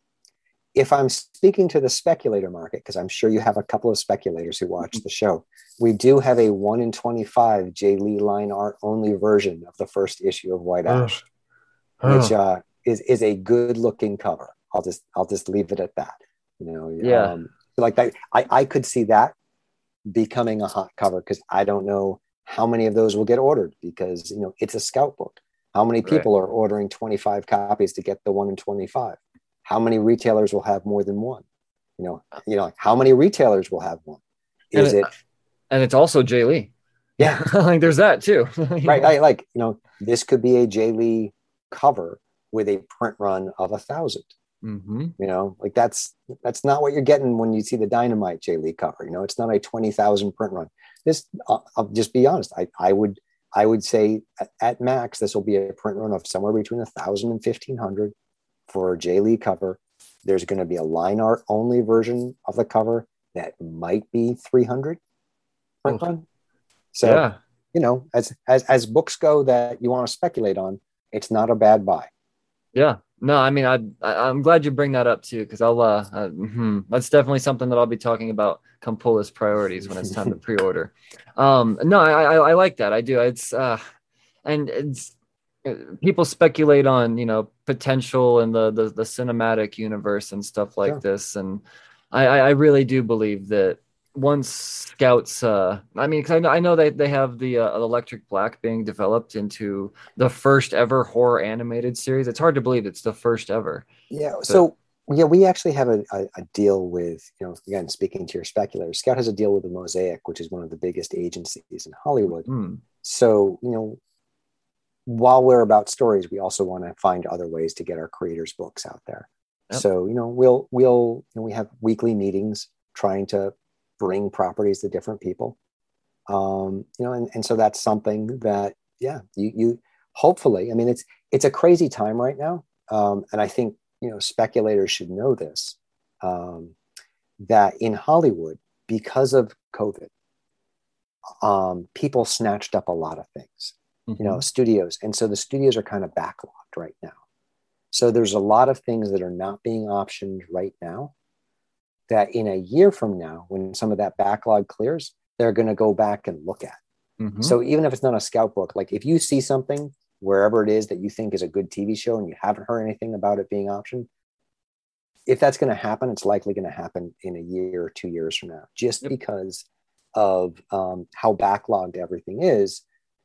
if I'm speaking to the speculator market, because I'm sure you have a couple of speculators who watch the show, we do have a one in twenty-five Jay Lee line art only version of the first issue of White Ash, oh. which, uh, is is a good looking cover. I'll just I'll just leave it at that. You know, yeah. Um, like that, I I could see that becoming a hot cover because I don't know how many of those will get ordered because you know it's a Scout book. How many people right. are ordering twenty-five copies to get the one in twenty-five? How many retailers will have more than one? You know, you know how many retailers will have one? Is and it, it? And it's also Jay Lee. Yeah, like there's that too. right. I, like you know, this could be a Jay Lee cover with a print run of a thousand, mm-hmm. you know, like that's, that's not what you're getting when you see the Dynamite Jay Lee cover. You know, it's not a twenty thousand print run. This, I'll, I'll just be honest. I, I would, I would say at, at max, this will be a print run of somewhere between a thousand and fifteen hundred for a Jay Lee cover. There's going to be a line art only version of the cover that might be three hundred print oh. run. So, yeah. you know, as, as, as books go that you want to speculate on, it's not a bad buy. Yeah, no, I mean, I, I I'm glad you bring that up too, because I'll uh, uh mm-hmm, that's definitely something that I'll be talking about come pull list priorities when it's time to pre-order. Um, no, I, I I like that. I do. It's uh, and it's people speculate on you know potential and the the, the cinematic universe and stuff like sure. this, and I I really do believe that once Scouts, uh, I mean, cause I know, I know that they have the uh, Electric Black being developed into the first ever horror animated series. It's hard to believe it's the first ever. Yeah. But, so yeah, we actually have a, a, a deal with, you know, again, speaking to your speculators, Scout has a deal with the Mosaic, which is one of the biggest agencies in Hollywood. Mm. So, you know, while we're about stories, we also want to find other ways to get our creators' books out there. Yep. So, you know, we'll, we'll, you know, we have weekly meetings trying to bring properties to different people. Um, you know, and, and so that's something that, yeah, you, you hopefully, I mean, it's, it's a crazy time right now. Um, and I think, you know, speculators should know this. um, that in Hollywood, because of COVID, um, people snatched up a lot of things, mm-hmm. you know, studios. And so the studios are kind of backlogged right now. So there's a lot of things that are not being optioned right now that in a year from now, when some of that backlog clears, they're going to go back and look at. Mm-hmm. So even if it's not a scout book, like if you see something wherever it is that you think is a good T V show and you haven't heard anything about it being optioned, if that's going to happen, it's likely going to happen in a year or two years from now, just yep. because of um, how backlogged everything is.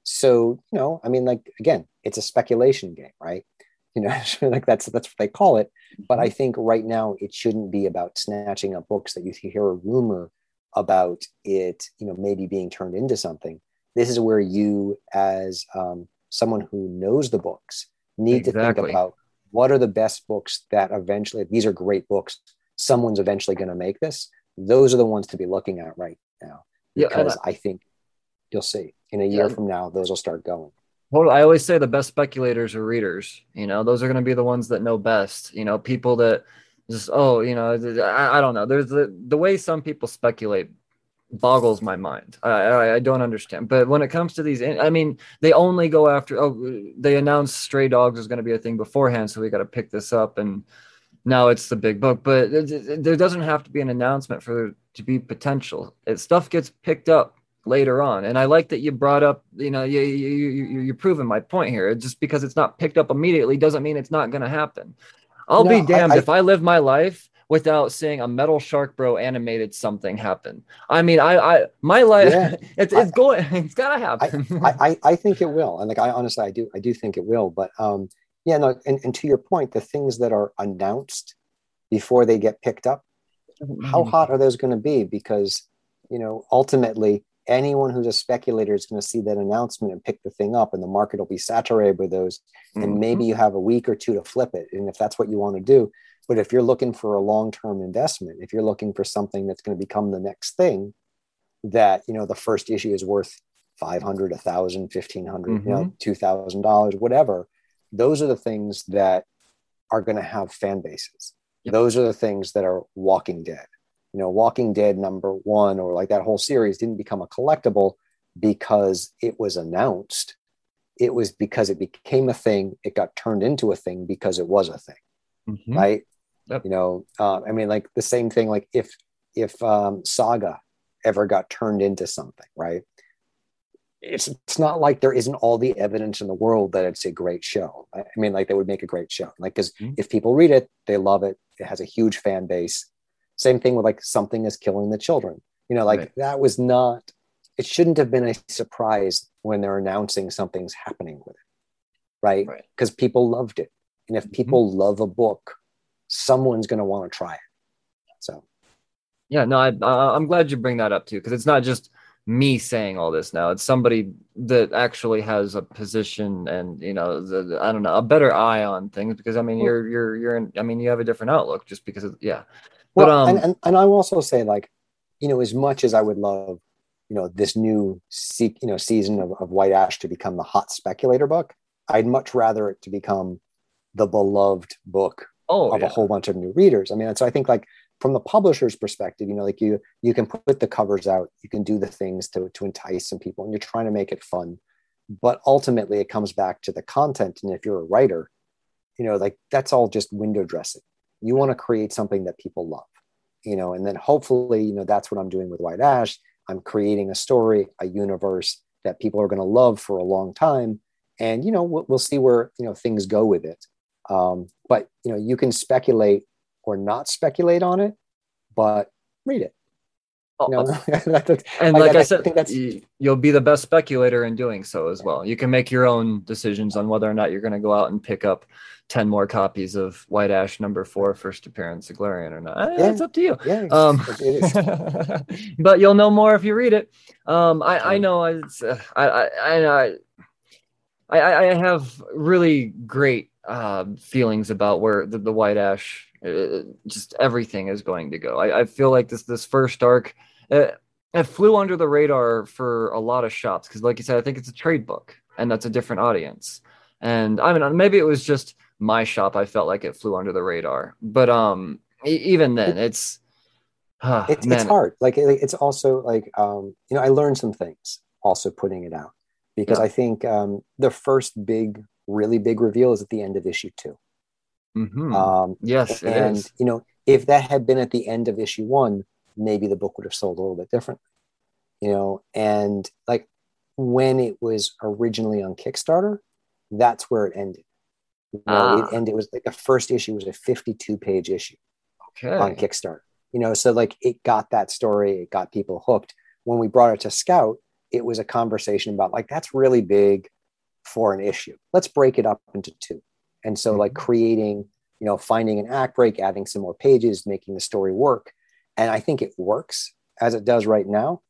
So, you know, I mean, like, again, it's a speculation game, right? You know, like that's, that's what they call it. But I think right now it shouldn't be about snatching up books that you hear a rumor about it, you know, maybe being turned into something. This is where you, as um, someone who knows the books, need exactly. to think about what are the best books that eventually, these are great books, someone's eventually going to make this. Those are the ones to be looking at right now. Because yeah, I, I think you'll see in a year yeah. from now, those will start going. Well, I always say the best speculators are readers. You know, those are going to be the ones that know best. You know, people that just, oh, you know, I, I don't know. There's the, the way some people speculate boggles my mind. I, I I don't understand. But when it comes to these, I mean, they only go after, oh, they announced Stray Dogs is going to be a thing beforehand, so we got to pick this up. And now it's the big book. But there doesn't have to be an announcement for there to be potential. It, stuff gets picked up later on. And I like that you brought up, you know, you, you, you, you're proving my point here. Just because it's not picked up immediately doesn't mean it's not going to happen. I'll no, be damned I, I, if I live my life without seeing a Metal Shark Bro animated something happen. I mean, I, I my life, yeah. it's, it's I, going, it's gotta happen. I, I, I think it will. And like, I honestly, I do, I do think it will, but um, yeah, no. And, and to your point, the things that are announced before they get picked up, how hot are those going to be? Because, you know, ultimately anyone who's a speculator is going to see that announcement and pick the thing up, and the market will be saturated with those. And mm-hmm. maybe you have a week or two to flip it. And if that's what you want to do, but if you're looking for a long-term investment, if you're looking for something that's going to become the next thing, that, you know, the first issue is worth five hundred, a thousand, fifteen hundred, mm-hmm. you know, two thousand dollars, whatever. Those are the things that are going to have fan bases. Yep. Those are the things that are Walking Dead. You know, Walking Dead number one, or like that whole series, didn't become a collectible because it was announced. It was because it became a thing. It got turned into a thing because it was a thing, mm-hmm. right? Yep. You know, uh, I mean, like the same thing, like if, if um, Saga ever got turned into something, right? It's, it's not like there isn't all the evidence in the world that it's a great show. I mean, like they would make a great show. Like, because mm-hmm. if people read it, they love it. It has a huge fan base. Same thing with like Something is Killing the Children. You know, like right. that was not, it shouldn't have been a surprise when they're announcing something's happening with it. Right? Because right. people loved it. And if people mm-hmm. love a book, someone's going to want to try it. So. Yeah, no, I, uh, I'm glad you bring that up too, because it's not just me saying all this now. It's somebody that actually has a position and, you know, the, the, I don't know, a better eye on things, because I mean, you're, you're, you're in, I mean, you have a different outlook just because of, yeah. But, well, um, and, and, and I will also say, like, you know, as much as I would love, you know, this new, se- you know, season of, of White Ash to become the hot speculator book, I'd much rather it to become the beloved book oh, of yeah. a whole bunch of new readers. I mean, so I think, like, from the publisher's perspective, you know, like you, you can put the covers out, you can do the things to, to entice some people, and you're trying to make it fun. But ultimately it comes back to the content. And if you're a writer, you know, like that's all just window dressing. You want to create something that people love, you know, and then hopefully, you know, that's what I'm doing with White Ash. I'm creating a story, a universe that people are going to love for a long time. And, you know, we'll, we'll see where, you know, things go with it. Um, but, you know, you can speculate or not speculate on it, but read it. You know? And like, like I, I said, I think that's... you'll be the best speculator in doing so as well. You can make your own decisions on whether or not you're going to go out and pick up ten more copies of White Ash number four, first appearance of Galarian or not. Yeah. It's up to you. Yeah, um, it is. But you'll know more if you read it. Um, I, I know it's, uh, I, I, I, I, I have really great uh, feelings about where the, the White Ash, uh, just everything is going to go. I, I feel like this this first arc, uh, it flew under the radar for a lot of shops because, like you said, I think it's a trade book, and that's a different audience. And I mean, maybe it was just my shop. I felt like it flew under the radar, but um, even then, it, it's oh, it's man. it's hard. Like it, it's also like um, you know, I learned some things also putting it out because yeah. I think um, the first big, really big reveal is at the end of issue two. Mm-hmm. Um, yes, and, it is. you know, if that had been at the end of issue one, maybe the book would have sold a little bit differently. You know, and like when it was originally on Kickstarter, that's where it ended. You know, ah. it ended. It was like the first issue was a fifty-two page issue okay. on Kickstarter. You know, so like it got that story, it got people hooked. When we brought it to Scout, it was a conversation about like that's really big for an issue. Let's break it up into two. And so mm-hmm. like creating, you know, finding an act break, adding some more pages, making the story work. And I think it works as it does right now.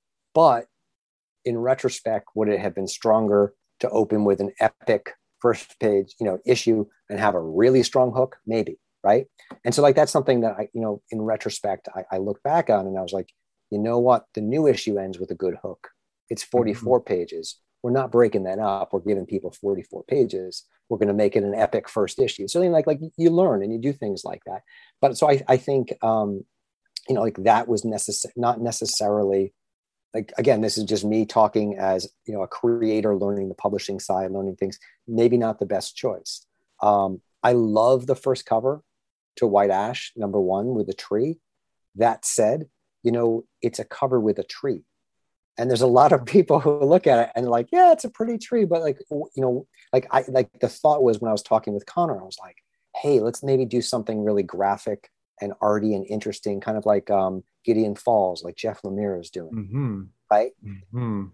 But in retrospect, would it have been stronger to open with an epic first page, you know, issue and have a really strong hook? Maybe, right? And so like that's something that I, you know, in retrospect, I, I look back on and I was like, you know what? The new issue ends with a good hook. It's forty-four mm-hmm. pages. We're not breaking that up. We're giving people forty-four pages. We're going to make it an epic first issue. So like like you learn and you do things like that. But so I, I think, um, you know, like that was necessary, not necessarily. Like, again, this is just me talking as, you know, a creator learning the publishing side, learning things, maybe not the best choice. Um, I love the first cover to White Ash, number one, with a tree. That said, you know, it's a cover with a tree. And there's a lot of people who look at it and like, yeah, it's a pretty tree. But like, you know, like I, like the thought was when I was talking with Connor, I was like, hey, let's maybe do something really graphic and arty and interesting, kind of like um, Gideon Falls, like Jeff Lemire is doing, mm-hmm. right? Mm-hmm.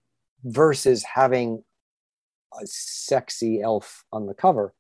Versus having a sexy elf on the cover.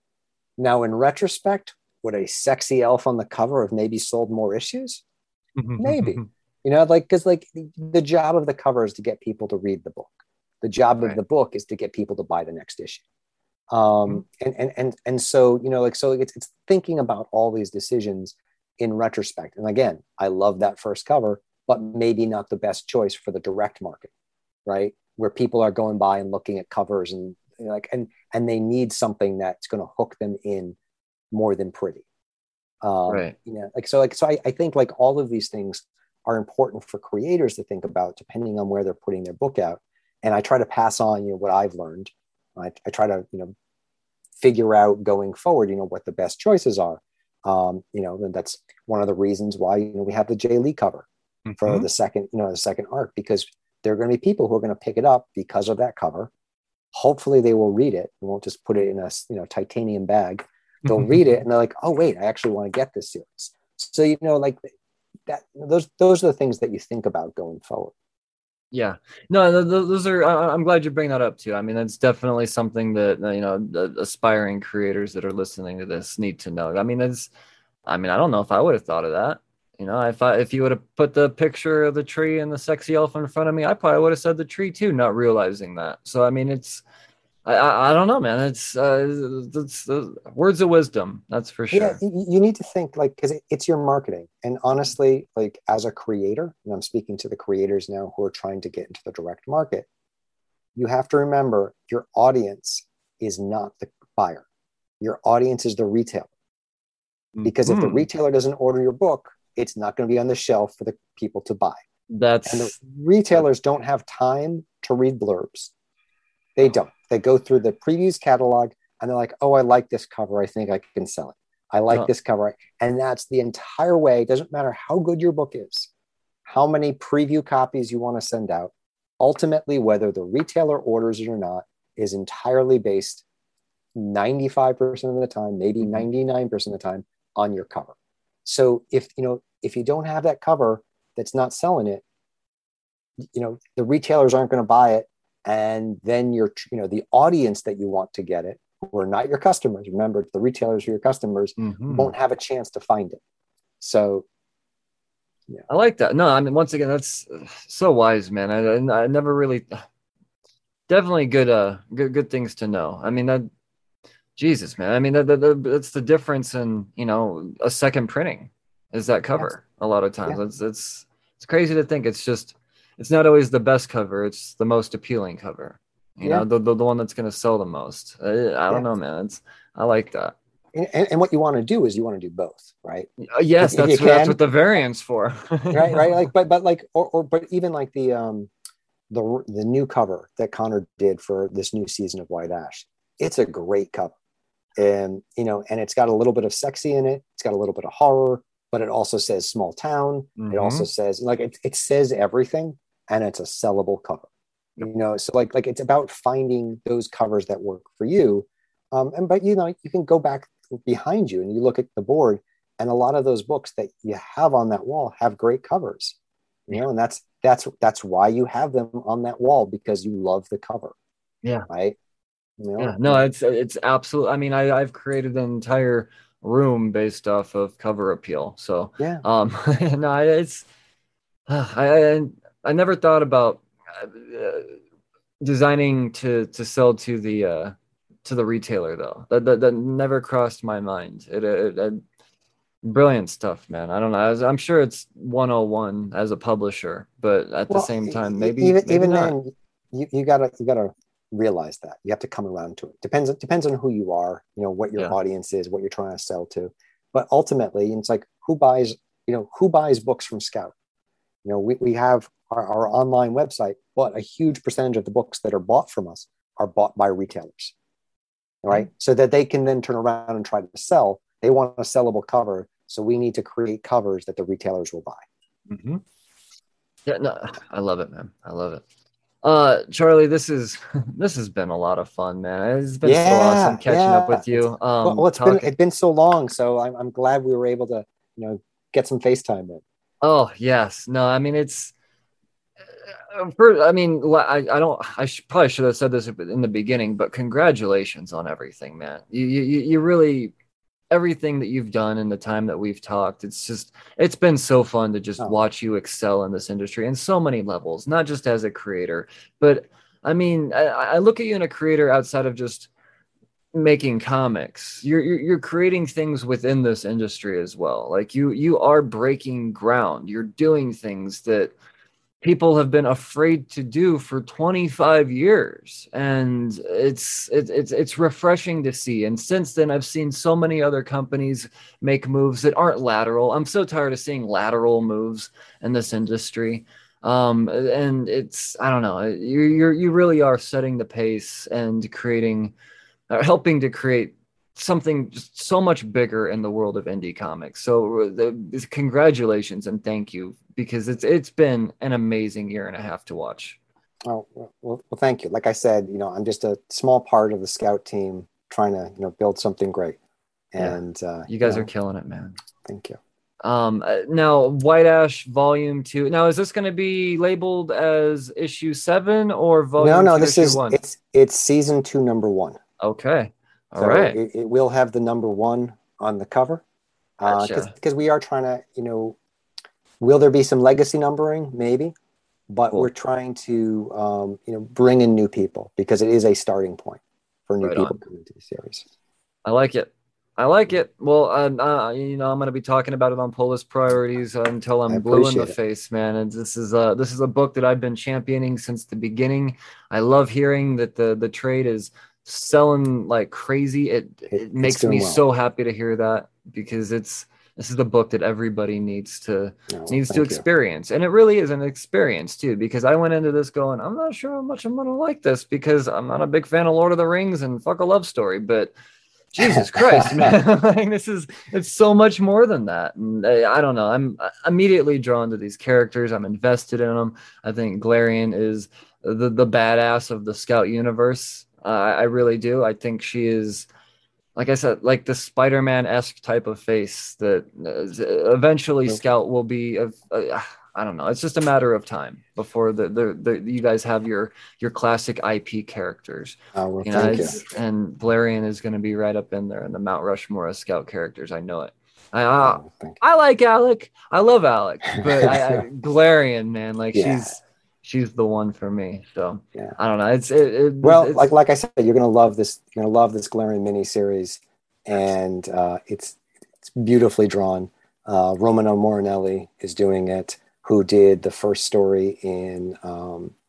Now, in retrospect, would a sexy elf on the cover have maybe sold more issues? Maybe, you know, like, because like the job of the cover is to get people to read the book. The job right. of the book is to get people to buy the next issue. Um, mm-hmm. and, and, and, and so, you know, like, so it's, it's thinking about all these decisions in retrospect. And again, I love that first cover, but maybe not the best choice for the direct market, right? Where people are going by and looking at covers and you know, like, and, and they need something that's going to hook them in more than pretty. Um, right. You know, like, so like, so I, I think like all of these things are important for creators to think about depending on where they're putting their book out. And I try to pass on, you know, what I've learned. I, I try to, you know, figure out going forward, you know, what the best choices are. Um, you know, and that's one of the reasons why, you know, we have the Jay Lee cover mm-hmm. for the second, you know, the second arc, because there are going to be people who are going to pick it up because of that cover. Hopefully they will read it. We won't just put it in a, you know, titanium bag. They'll read it and they're like, oh, wait, I actually want to get this series. So, you know, like that, those, those are the things that you think about going forward. Yeah, no, those are, I'm glad you bring that up too. I mean, that's definitely something that, you know, the aspiring creators that are listening to this need to know. I mean, it's, I mean, I don't know if I would have thought of that. You know, if I, if you would have put the picture of the tree and the sexy elf in front of me, I probably would have said the tree too, not realizing that. So, I mean, it's, I, I, I don't know, man. It's, uh, it's uh, words of wisdom. That's for sure. Yeah, you need to think like, because it, it's your marketing. And honestly, like as a creator, and I'm speaking to the creators now who are trying to get into the direct market, you have to remember your audience is not the buyer. Your audience is the retailer. Because mm-hmm. if the retailer doesn't order your book, it's not going to be on the shelf for the people to buy. That's and the retailers don't have time to read blurbs. They don't. They go through the previews catalog and they're like, oh, I like this cover. I think I can sell it. I like oh. this cover. And that's the entire way. It doesn't matter how good your book is, how many preview copies you want to send out. Ultimately, whether the retailer orders it or not is entirely based ninety-five percent of the time, maybe ninety-nine percent of the time on your cover. So if, you know, if you don't have that cover that's not selling it, you know, the retailers aren't going to buy it. And then you're, you know, the audience that you want to get it, who are not your customers, remember, the retailers are your customers, mm-hmm. won't have a chance to find it. So, yeah. I like that. No, I mean, once again, that's so wise, man. I, I never really, definitely good, uh, good, good things to know. I mean, that, Jesus, man. I mean, that, that, that's the difference in, you know, a second printing is that cover. Yes. A lot of times, yeah. it's it's it's crazy to think. It's just, it's not always the best cover. It's the most appealing cover. You yeah. know, the, the the one that's going to sell the most. I, I don't yeah. know, man. It's I like that. and, and what you want to do is you want to do both, right? Uh, yes, if, if that's you that's can, what the variant's for. right? Right. Like, but but like, or or but even like the um the the new cover that Connor did for this new season of White Ash. It's a great cover, and you know, and it's got a little bit of sexy in it. It's got a little bit of horror, but it also says small town. Mm-hmm. It also says like it, it says everything, and it's a sellable cover. You know, so like like it's about finding those covers that work for you. Um, and but you know, you can go back behind you and you look at the board, and a lot of those books that you have on that wall have great covers. You know, and that's that's that's why you have them on that wall, because you love the cover. Yeah. Right. You know? Yeah. No, it's it's absolute. I mean, I I've created an entire room based off of cover appeal. So yeah. Um, no, it's I I I never thought about uh, designing to to sell to the uh to the retailer though. That that, that never crossed my mind. It, it, it brilliant stuff, man. I don't know. I was, I'm sure it's one oh one as a publisher, but at well, the same time, maybe even maybe even not. then, you, you gotta you gotta realize that you have to come around to it. Depends depends on who you are, you know, what your yeah. audience is, what you're trying to sell to. But ultimately, it's like who buys, you know, who buys books from Scout? You know, we, we have our, our online website, but a huge percentage of the books that are bought from us are bought by retailers. Right. Mm-hmm. So that they can then turn around and try to sell. They want a sellable cover. So we need to create covers that the retailers will buy. Mm-hmm. Yeah, no, I love it, man. I love it. Uh, Charlie, this is this has been a lot of fun, man. It's been yeah, so awesome catching yeah. up with you. Um, well, well, it's talking... been it's been so long, so I'm I'm glad we were able to, you know, get some FaceTime in. Oh yes, no, I mean it's. For, I mean, I, I don't. I should, probably should have said this in the beginning, but congratulations on everything, man. You you you really. Everything that you've done in the time that we've talked, it's just it's been so fun to just oh. watch you excel in this industry in so many levels, not just as a creator, but I mean, I, I look at you in a creator outside of just making comics. You're, you're you're creating things within this industry as well. Like you you are breaking ground. You're doing things that people have been afraid to do for twenty-five years, and it's it, it's it's refreshing to see. And since then, I've seen so many other companies make moves that aren't lateral. I'm so tired of seeing lateral moves in this industry. Um, and it's I don't know. You you you really are setting the pace and creating, uh, helping to create something just so much bigger in the world of indie comics. So the, congratulations and thank you, because it's it's been an amazing year and a half to watch. Oh, well, well, thank you. Like I said, you know, I'm just a small part of the Scout team trying to, you know, build something great. And yeah. uh, you guys you know, are killing it, man. Thank you. Um, now White Ash Volume Two. Now, is this going to be labeled as issue seven or volume? No, no, two, this is one? it's it's season two, number one. Okay. All so right. It, it will have the number one on the cover, because uh, gotcha. we are trying to, you know, will there be some legacy numbering? Maybe, but cool. we're trying to, um, you know, bring in new people, because it is a starting point for new right people on. coming to the series. I like it. I like it. Well, uh, uh, you know, I'm going to be talking about it on Pull List Priorities until I'm blue in the it. face, man. And this is a this is a book that I've been championing since the beginning. I love hearing that the the trade is selling like crazy. It it, it makes me well. so happy to hear that, because it's this is the book that everybody needs to no, needs to experience. You. And it really is an experience too, because I went into this going, I'm not sure how much I'm going to like this, because I'm not a big fan of Lord of the Rings and fuck a love story, but Jesus Christ, man. Like, this is, it's so much more than that. And I, I don't know. I'm immediately drawn to these characters. I'm invested in them. I think Glarian is the, the badass of the Scout universe. Uh, I really do. I think she is, like I said, like the Spider-Man-esque type of face that uh, eventually Scout will be, uh, uh, I don't know. It's just a matter of time before the, the, the you guys have your your classic I P characters. Oh, well, you know, thank you. And Glarian is going to be right up in there in the Mount Rushmore of Scout characters. I know it. I uh, oh, I like Alec. I love Alec, but I, I, Glarian, man, like yeah. she's she's the one for me. So yeah. I don't know. It's it, it well, it's, like like I said, you're gonna love this. You're gonna love this Glarian miniseries, and uh, it's it's beautifully drawn. Uh, Romano Morinelli is doing it, who did the first story in um,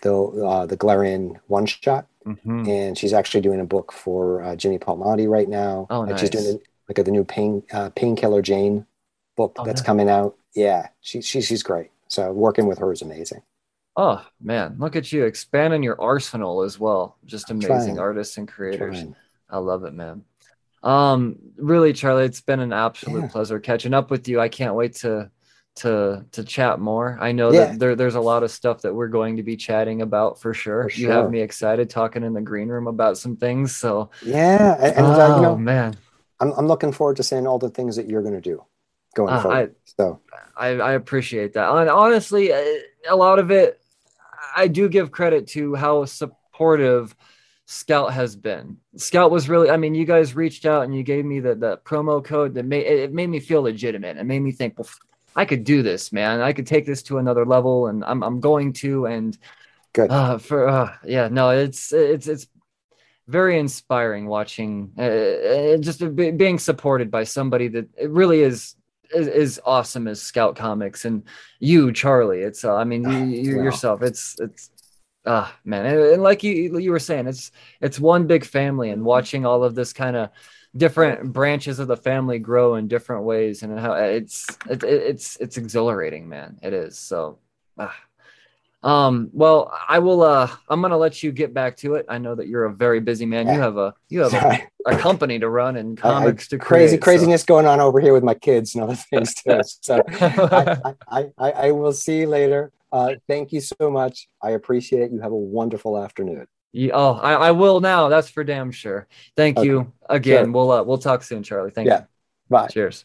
the uh, the Galarian one shot, Mm-hmm. and she's actually doing a book for uh, Jimmy Palmiotti right now. Oh, Uh, nice. She's doing like a, the new pain uh, Painkiller Jane book Oh, that's nice. coming out. Yeah, she, she she's great. So working with her is amazing. Oh man, look at you expanding your arsenal as well. Just I'm amazing trying. artists and creators. Trying. I love it, man. Um, really, Charlie, it's been an absolute Yeah. pleasure catching up with you. I can't wait to to to chat more. I know Yeah. that there there's a lot of stuff that we're going to be chatting about for sure. For You have sure. me excited talking in the green room about some things. So, Yeah, and, and oh uh, you know, man, I'm I'm looking forward to seeing all the things that you're going to do going Uh, forward. so I, I appreciate that. And honestly, uh, a lot of it, I do give credit to how supportive Scout has been. Scout was really, I mean, you guys reached out and you gave me the, the promo code that made it made me feel legitimate. It made me think, well, I could do this, man. I could take this to another level, and I'm I'm going to. And good. uh, for uh, yeah, no, it's it's it's very inspiring watching, uh, uh, just be, being supported by somebody that it really is. Is, is awesome as Scout Comics, and you, Charlie. It's uh, I mean you, you Wow. yourself. It's it's ah man, and, and like you you were saying, it's it's one big family, and watching all of this kind of different branches of the family grow in different ways, and how it's it, it's it's exhilarating, man. It is. So ah. Um, well, I will, uh, I'm going to let you get back to it. I know that you're a very busy man. You have a, you have a, Sorry. a company to run and I- I- comics to crazy create. so- craziness going on over here with my kids and other things too. So I, I, I, I will see you later. Uh, thank you so much. I appreciate it. You have a wonderful afternoon. You- oh, I, I will now. That's for damn sure. Thank Okay. you again. Sure. We'll, uh, we'll talk soon, Charlie. Thank Yeah. Bye. you. Cheers.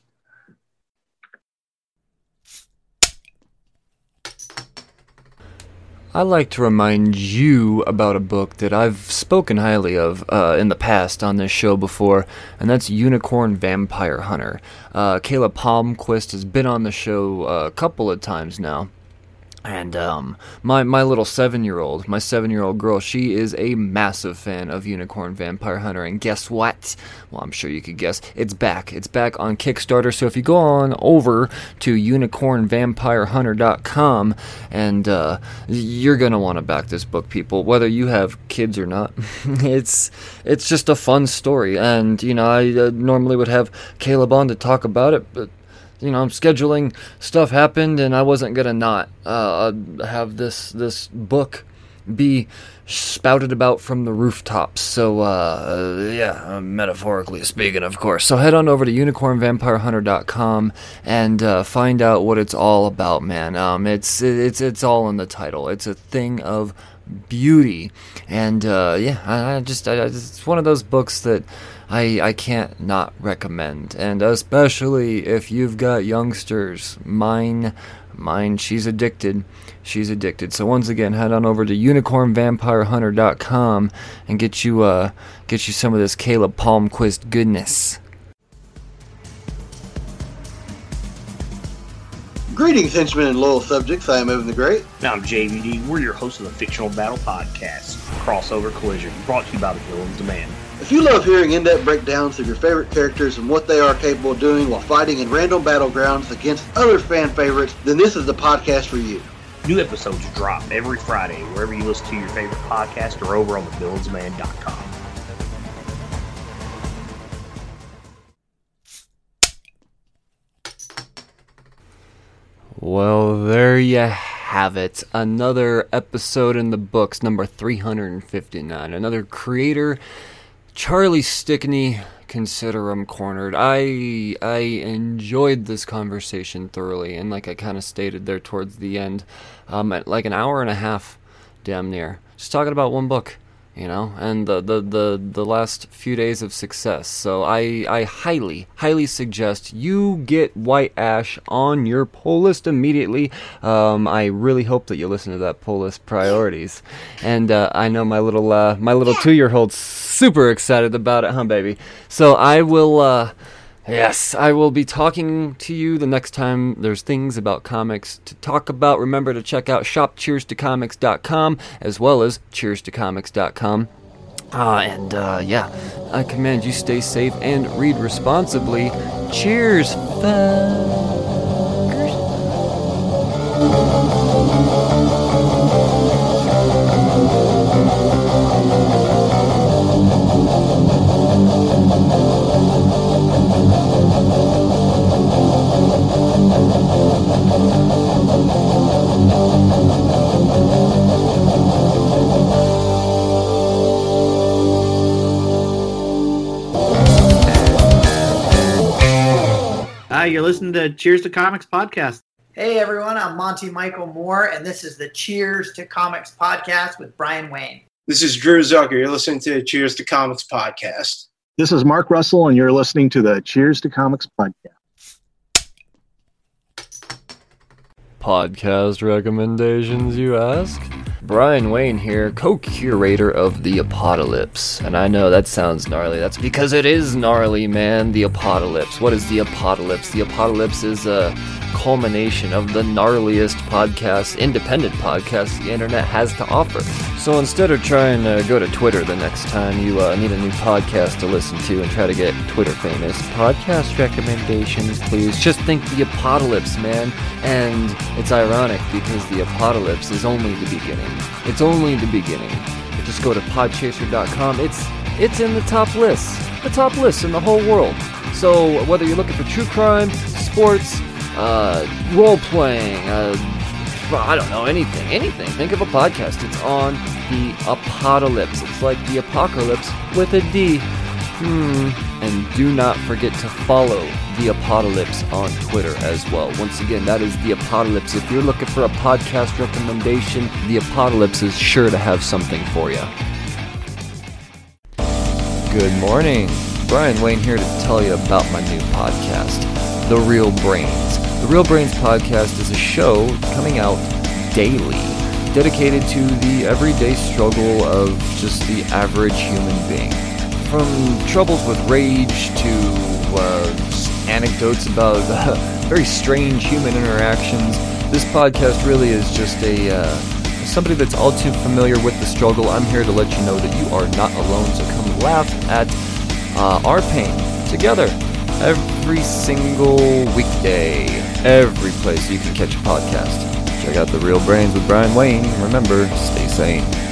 I like to remind you about a book that I've spoken highly of uh, in the past on this show before, and that's Unicorn Vampire Hunter. Uh, Kayla Palmquist has been on the show uh, a couple of times now. And um, my my little seven-year-old, my seven-year-old girl, she is a massive fan of Unicorn Vampire Hunter. And guess what? Well, I'm sure you could guess. It's back. It's back on Kickstarter. So if you go on over to unicorn vampire hunter dot com, and uh, you're gonna want to back this book, people, whether you have kids or not. it's it's just a fun story. And you know, I uh, normally would have Caleb on to talk about it, but you know, scheduling stuff happened, and I wasn't gonna not uh, have this this book be spouted about from the rooftops. So, uh, yeah, metaphorically speaking, of course. So head on over to unicorn vampire hunter dot com and uh, find out what it's all about, man. Um, it's it's it's all in the title. It's a thing of beauty, and uh, yeah, I, I just I, it's one of those books that I I can't not recommend, and especially if you've got youngsters. Mine, mine, she's addicted. She's addicted. So once again, head on over to unicorn vampire hunter dot com and get you uh get you some of this Caleb Palmquist goodness. Greetings, henchmen and loyal subjects. I am Evan the Great. And I'm J V D. We're your hosts of the Fictional Battle Podcast, Crossover Collision, brought to you by the Villains Demand. If you love hearing in-depth breakdowns of your favorite characters and what they are capable of doing while fighting in random battlegrounds against other fan favorites, then this is the podcast for you. New episodes drop every Friday wherever you listen to your favorite podcast or over on the villains demand dot com. Well, there you have it. Another episode in the books, number three hundred fifty-nine. Another creator, Charlie Stickney. Consider him cornered. I I enjoyed this conversation thoroughly, and like I kind of stated there towards the end, um, at like an hour and a half, damn near, just talking about one book, you know, and the the the, the last few days of success. So I I highly highly suggest you get White Ash on your pull list immediately. Um, I really hope that you listen to that pull list priorities, and uh, I know my little uh, my little two year old's super excited about it, huh, baby? So I will. Uh, Yes, I will be talking to you the next time there's things about comics to talk about. Remember to check out shop cheers to comics dot com as well as cheers to comics dot com. Uh, and uh, yeah, I command you stay safe and read responsibly. Cheers, fuckers. you're listening to Cheers to Comics podcast. Hey everyone, I'm Monty Michael Moore, and this is the Cheers to Comics podcast with Brian Wayne. This is Drew Zucker. You're listening to Cheers to Comics podcast. This is Mark Russell, and you're listening to the Cheers to Comics podcast. Podcast recommendations, you ask? Brian Wayne here, co-curator of The Apocalypse. And I know that sounds gnarly. That's because it is gnarly, man. The Apocalypse. What is The Apocalypse? The Apocalypse is a culmination of the gnarliest podcasts, independent podcasts the internet has to offer. So instead of trying to go to Twitter the next time you uh, need a new podcast to listen to and try to get Twitter famous, podcast recommendations, please. Just think The Apocalypse, man. And it's ironic because The Apocalypse is only the beginning. It's only the beginning. Just go to podchaser dot com. It's it's in the top lists. The top lists in the whole world. So whether you're looking for true crime, sports, uh, role-playing, uh, I don't know, anything, anything. Think of a podcast. It's on The Apocalypse. It's like the apocalypse with a D. Hmm. And do not forget to follow The Apocalypse on Twitter as well. Once again, that is The Apocalypse. If you're looking for a podcast recommendation, The Apocalypse is sure to have something for you. Good morning. Brian Wayne here to tell you about my new podcast, The Real Brains. The Real Brains podcast is a show coming out daily, dedicated to the everyday struggle of just the average human being. From troubles with rage to uh, anecdotes about uh, very strange human interactions, this podcast really is just a uh, somebody that's all too familiar with the struggle. I'm here to let you know that you are not alone, so come laugh at uh, our pain together every single weekday, every place you can catch a podcast. Check out The Real Brains with Brian Wayne. Remember, stay sane.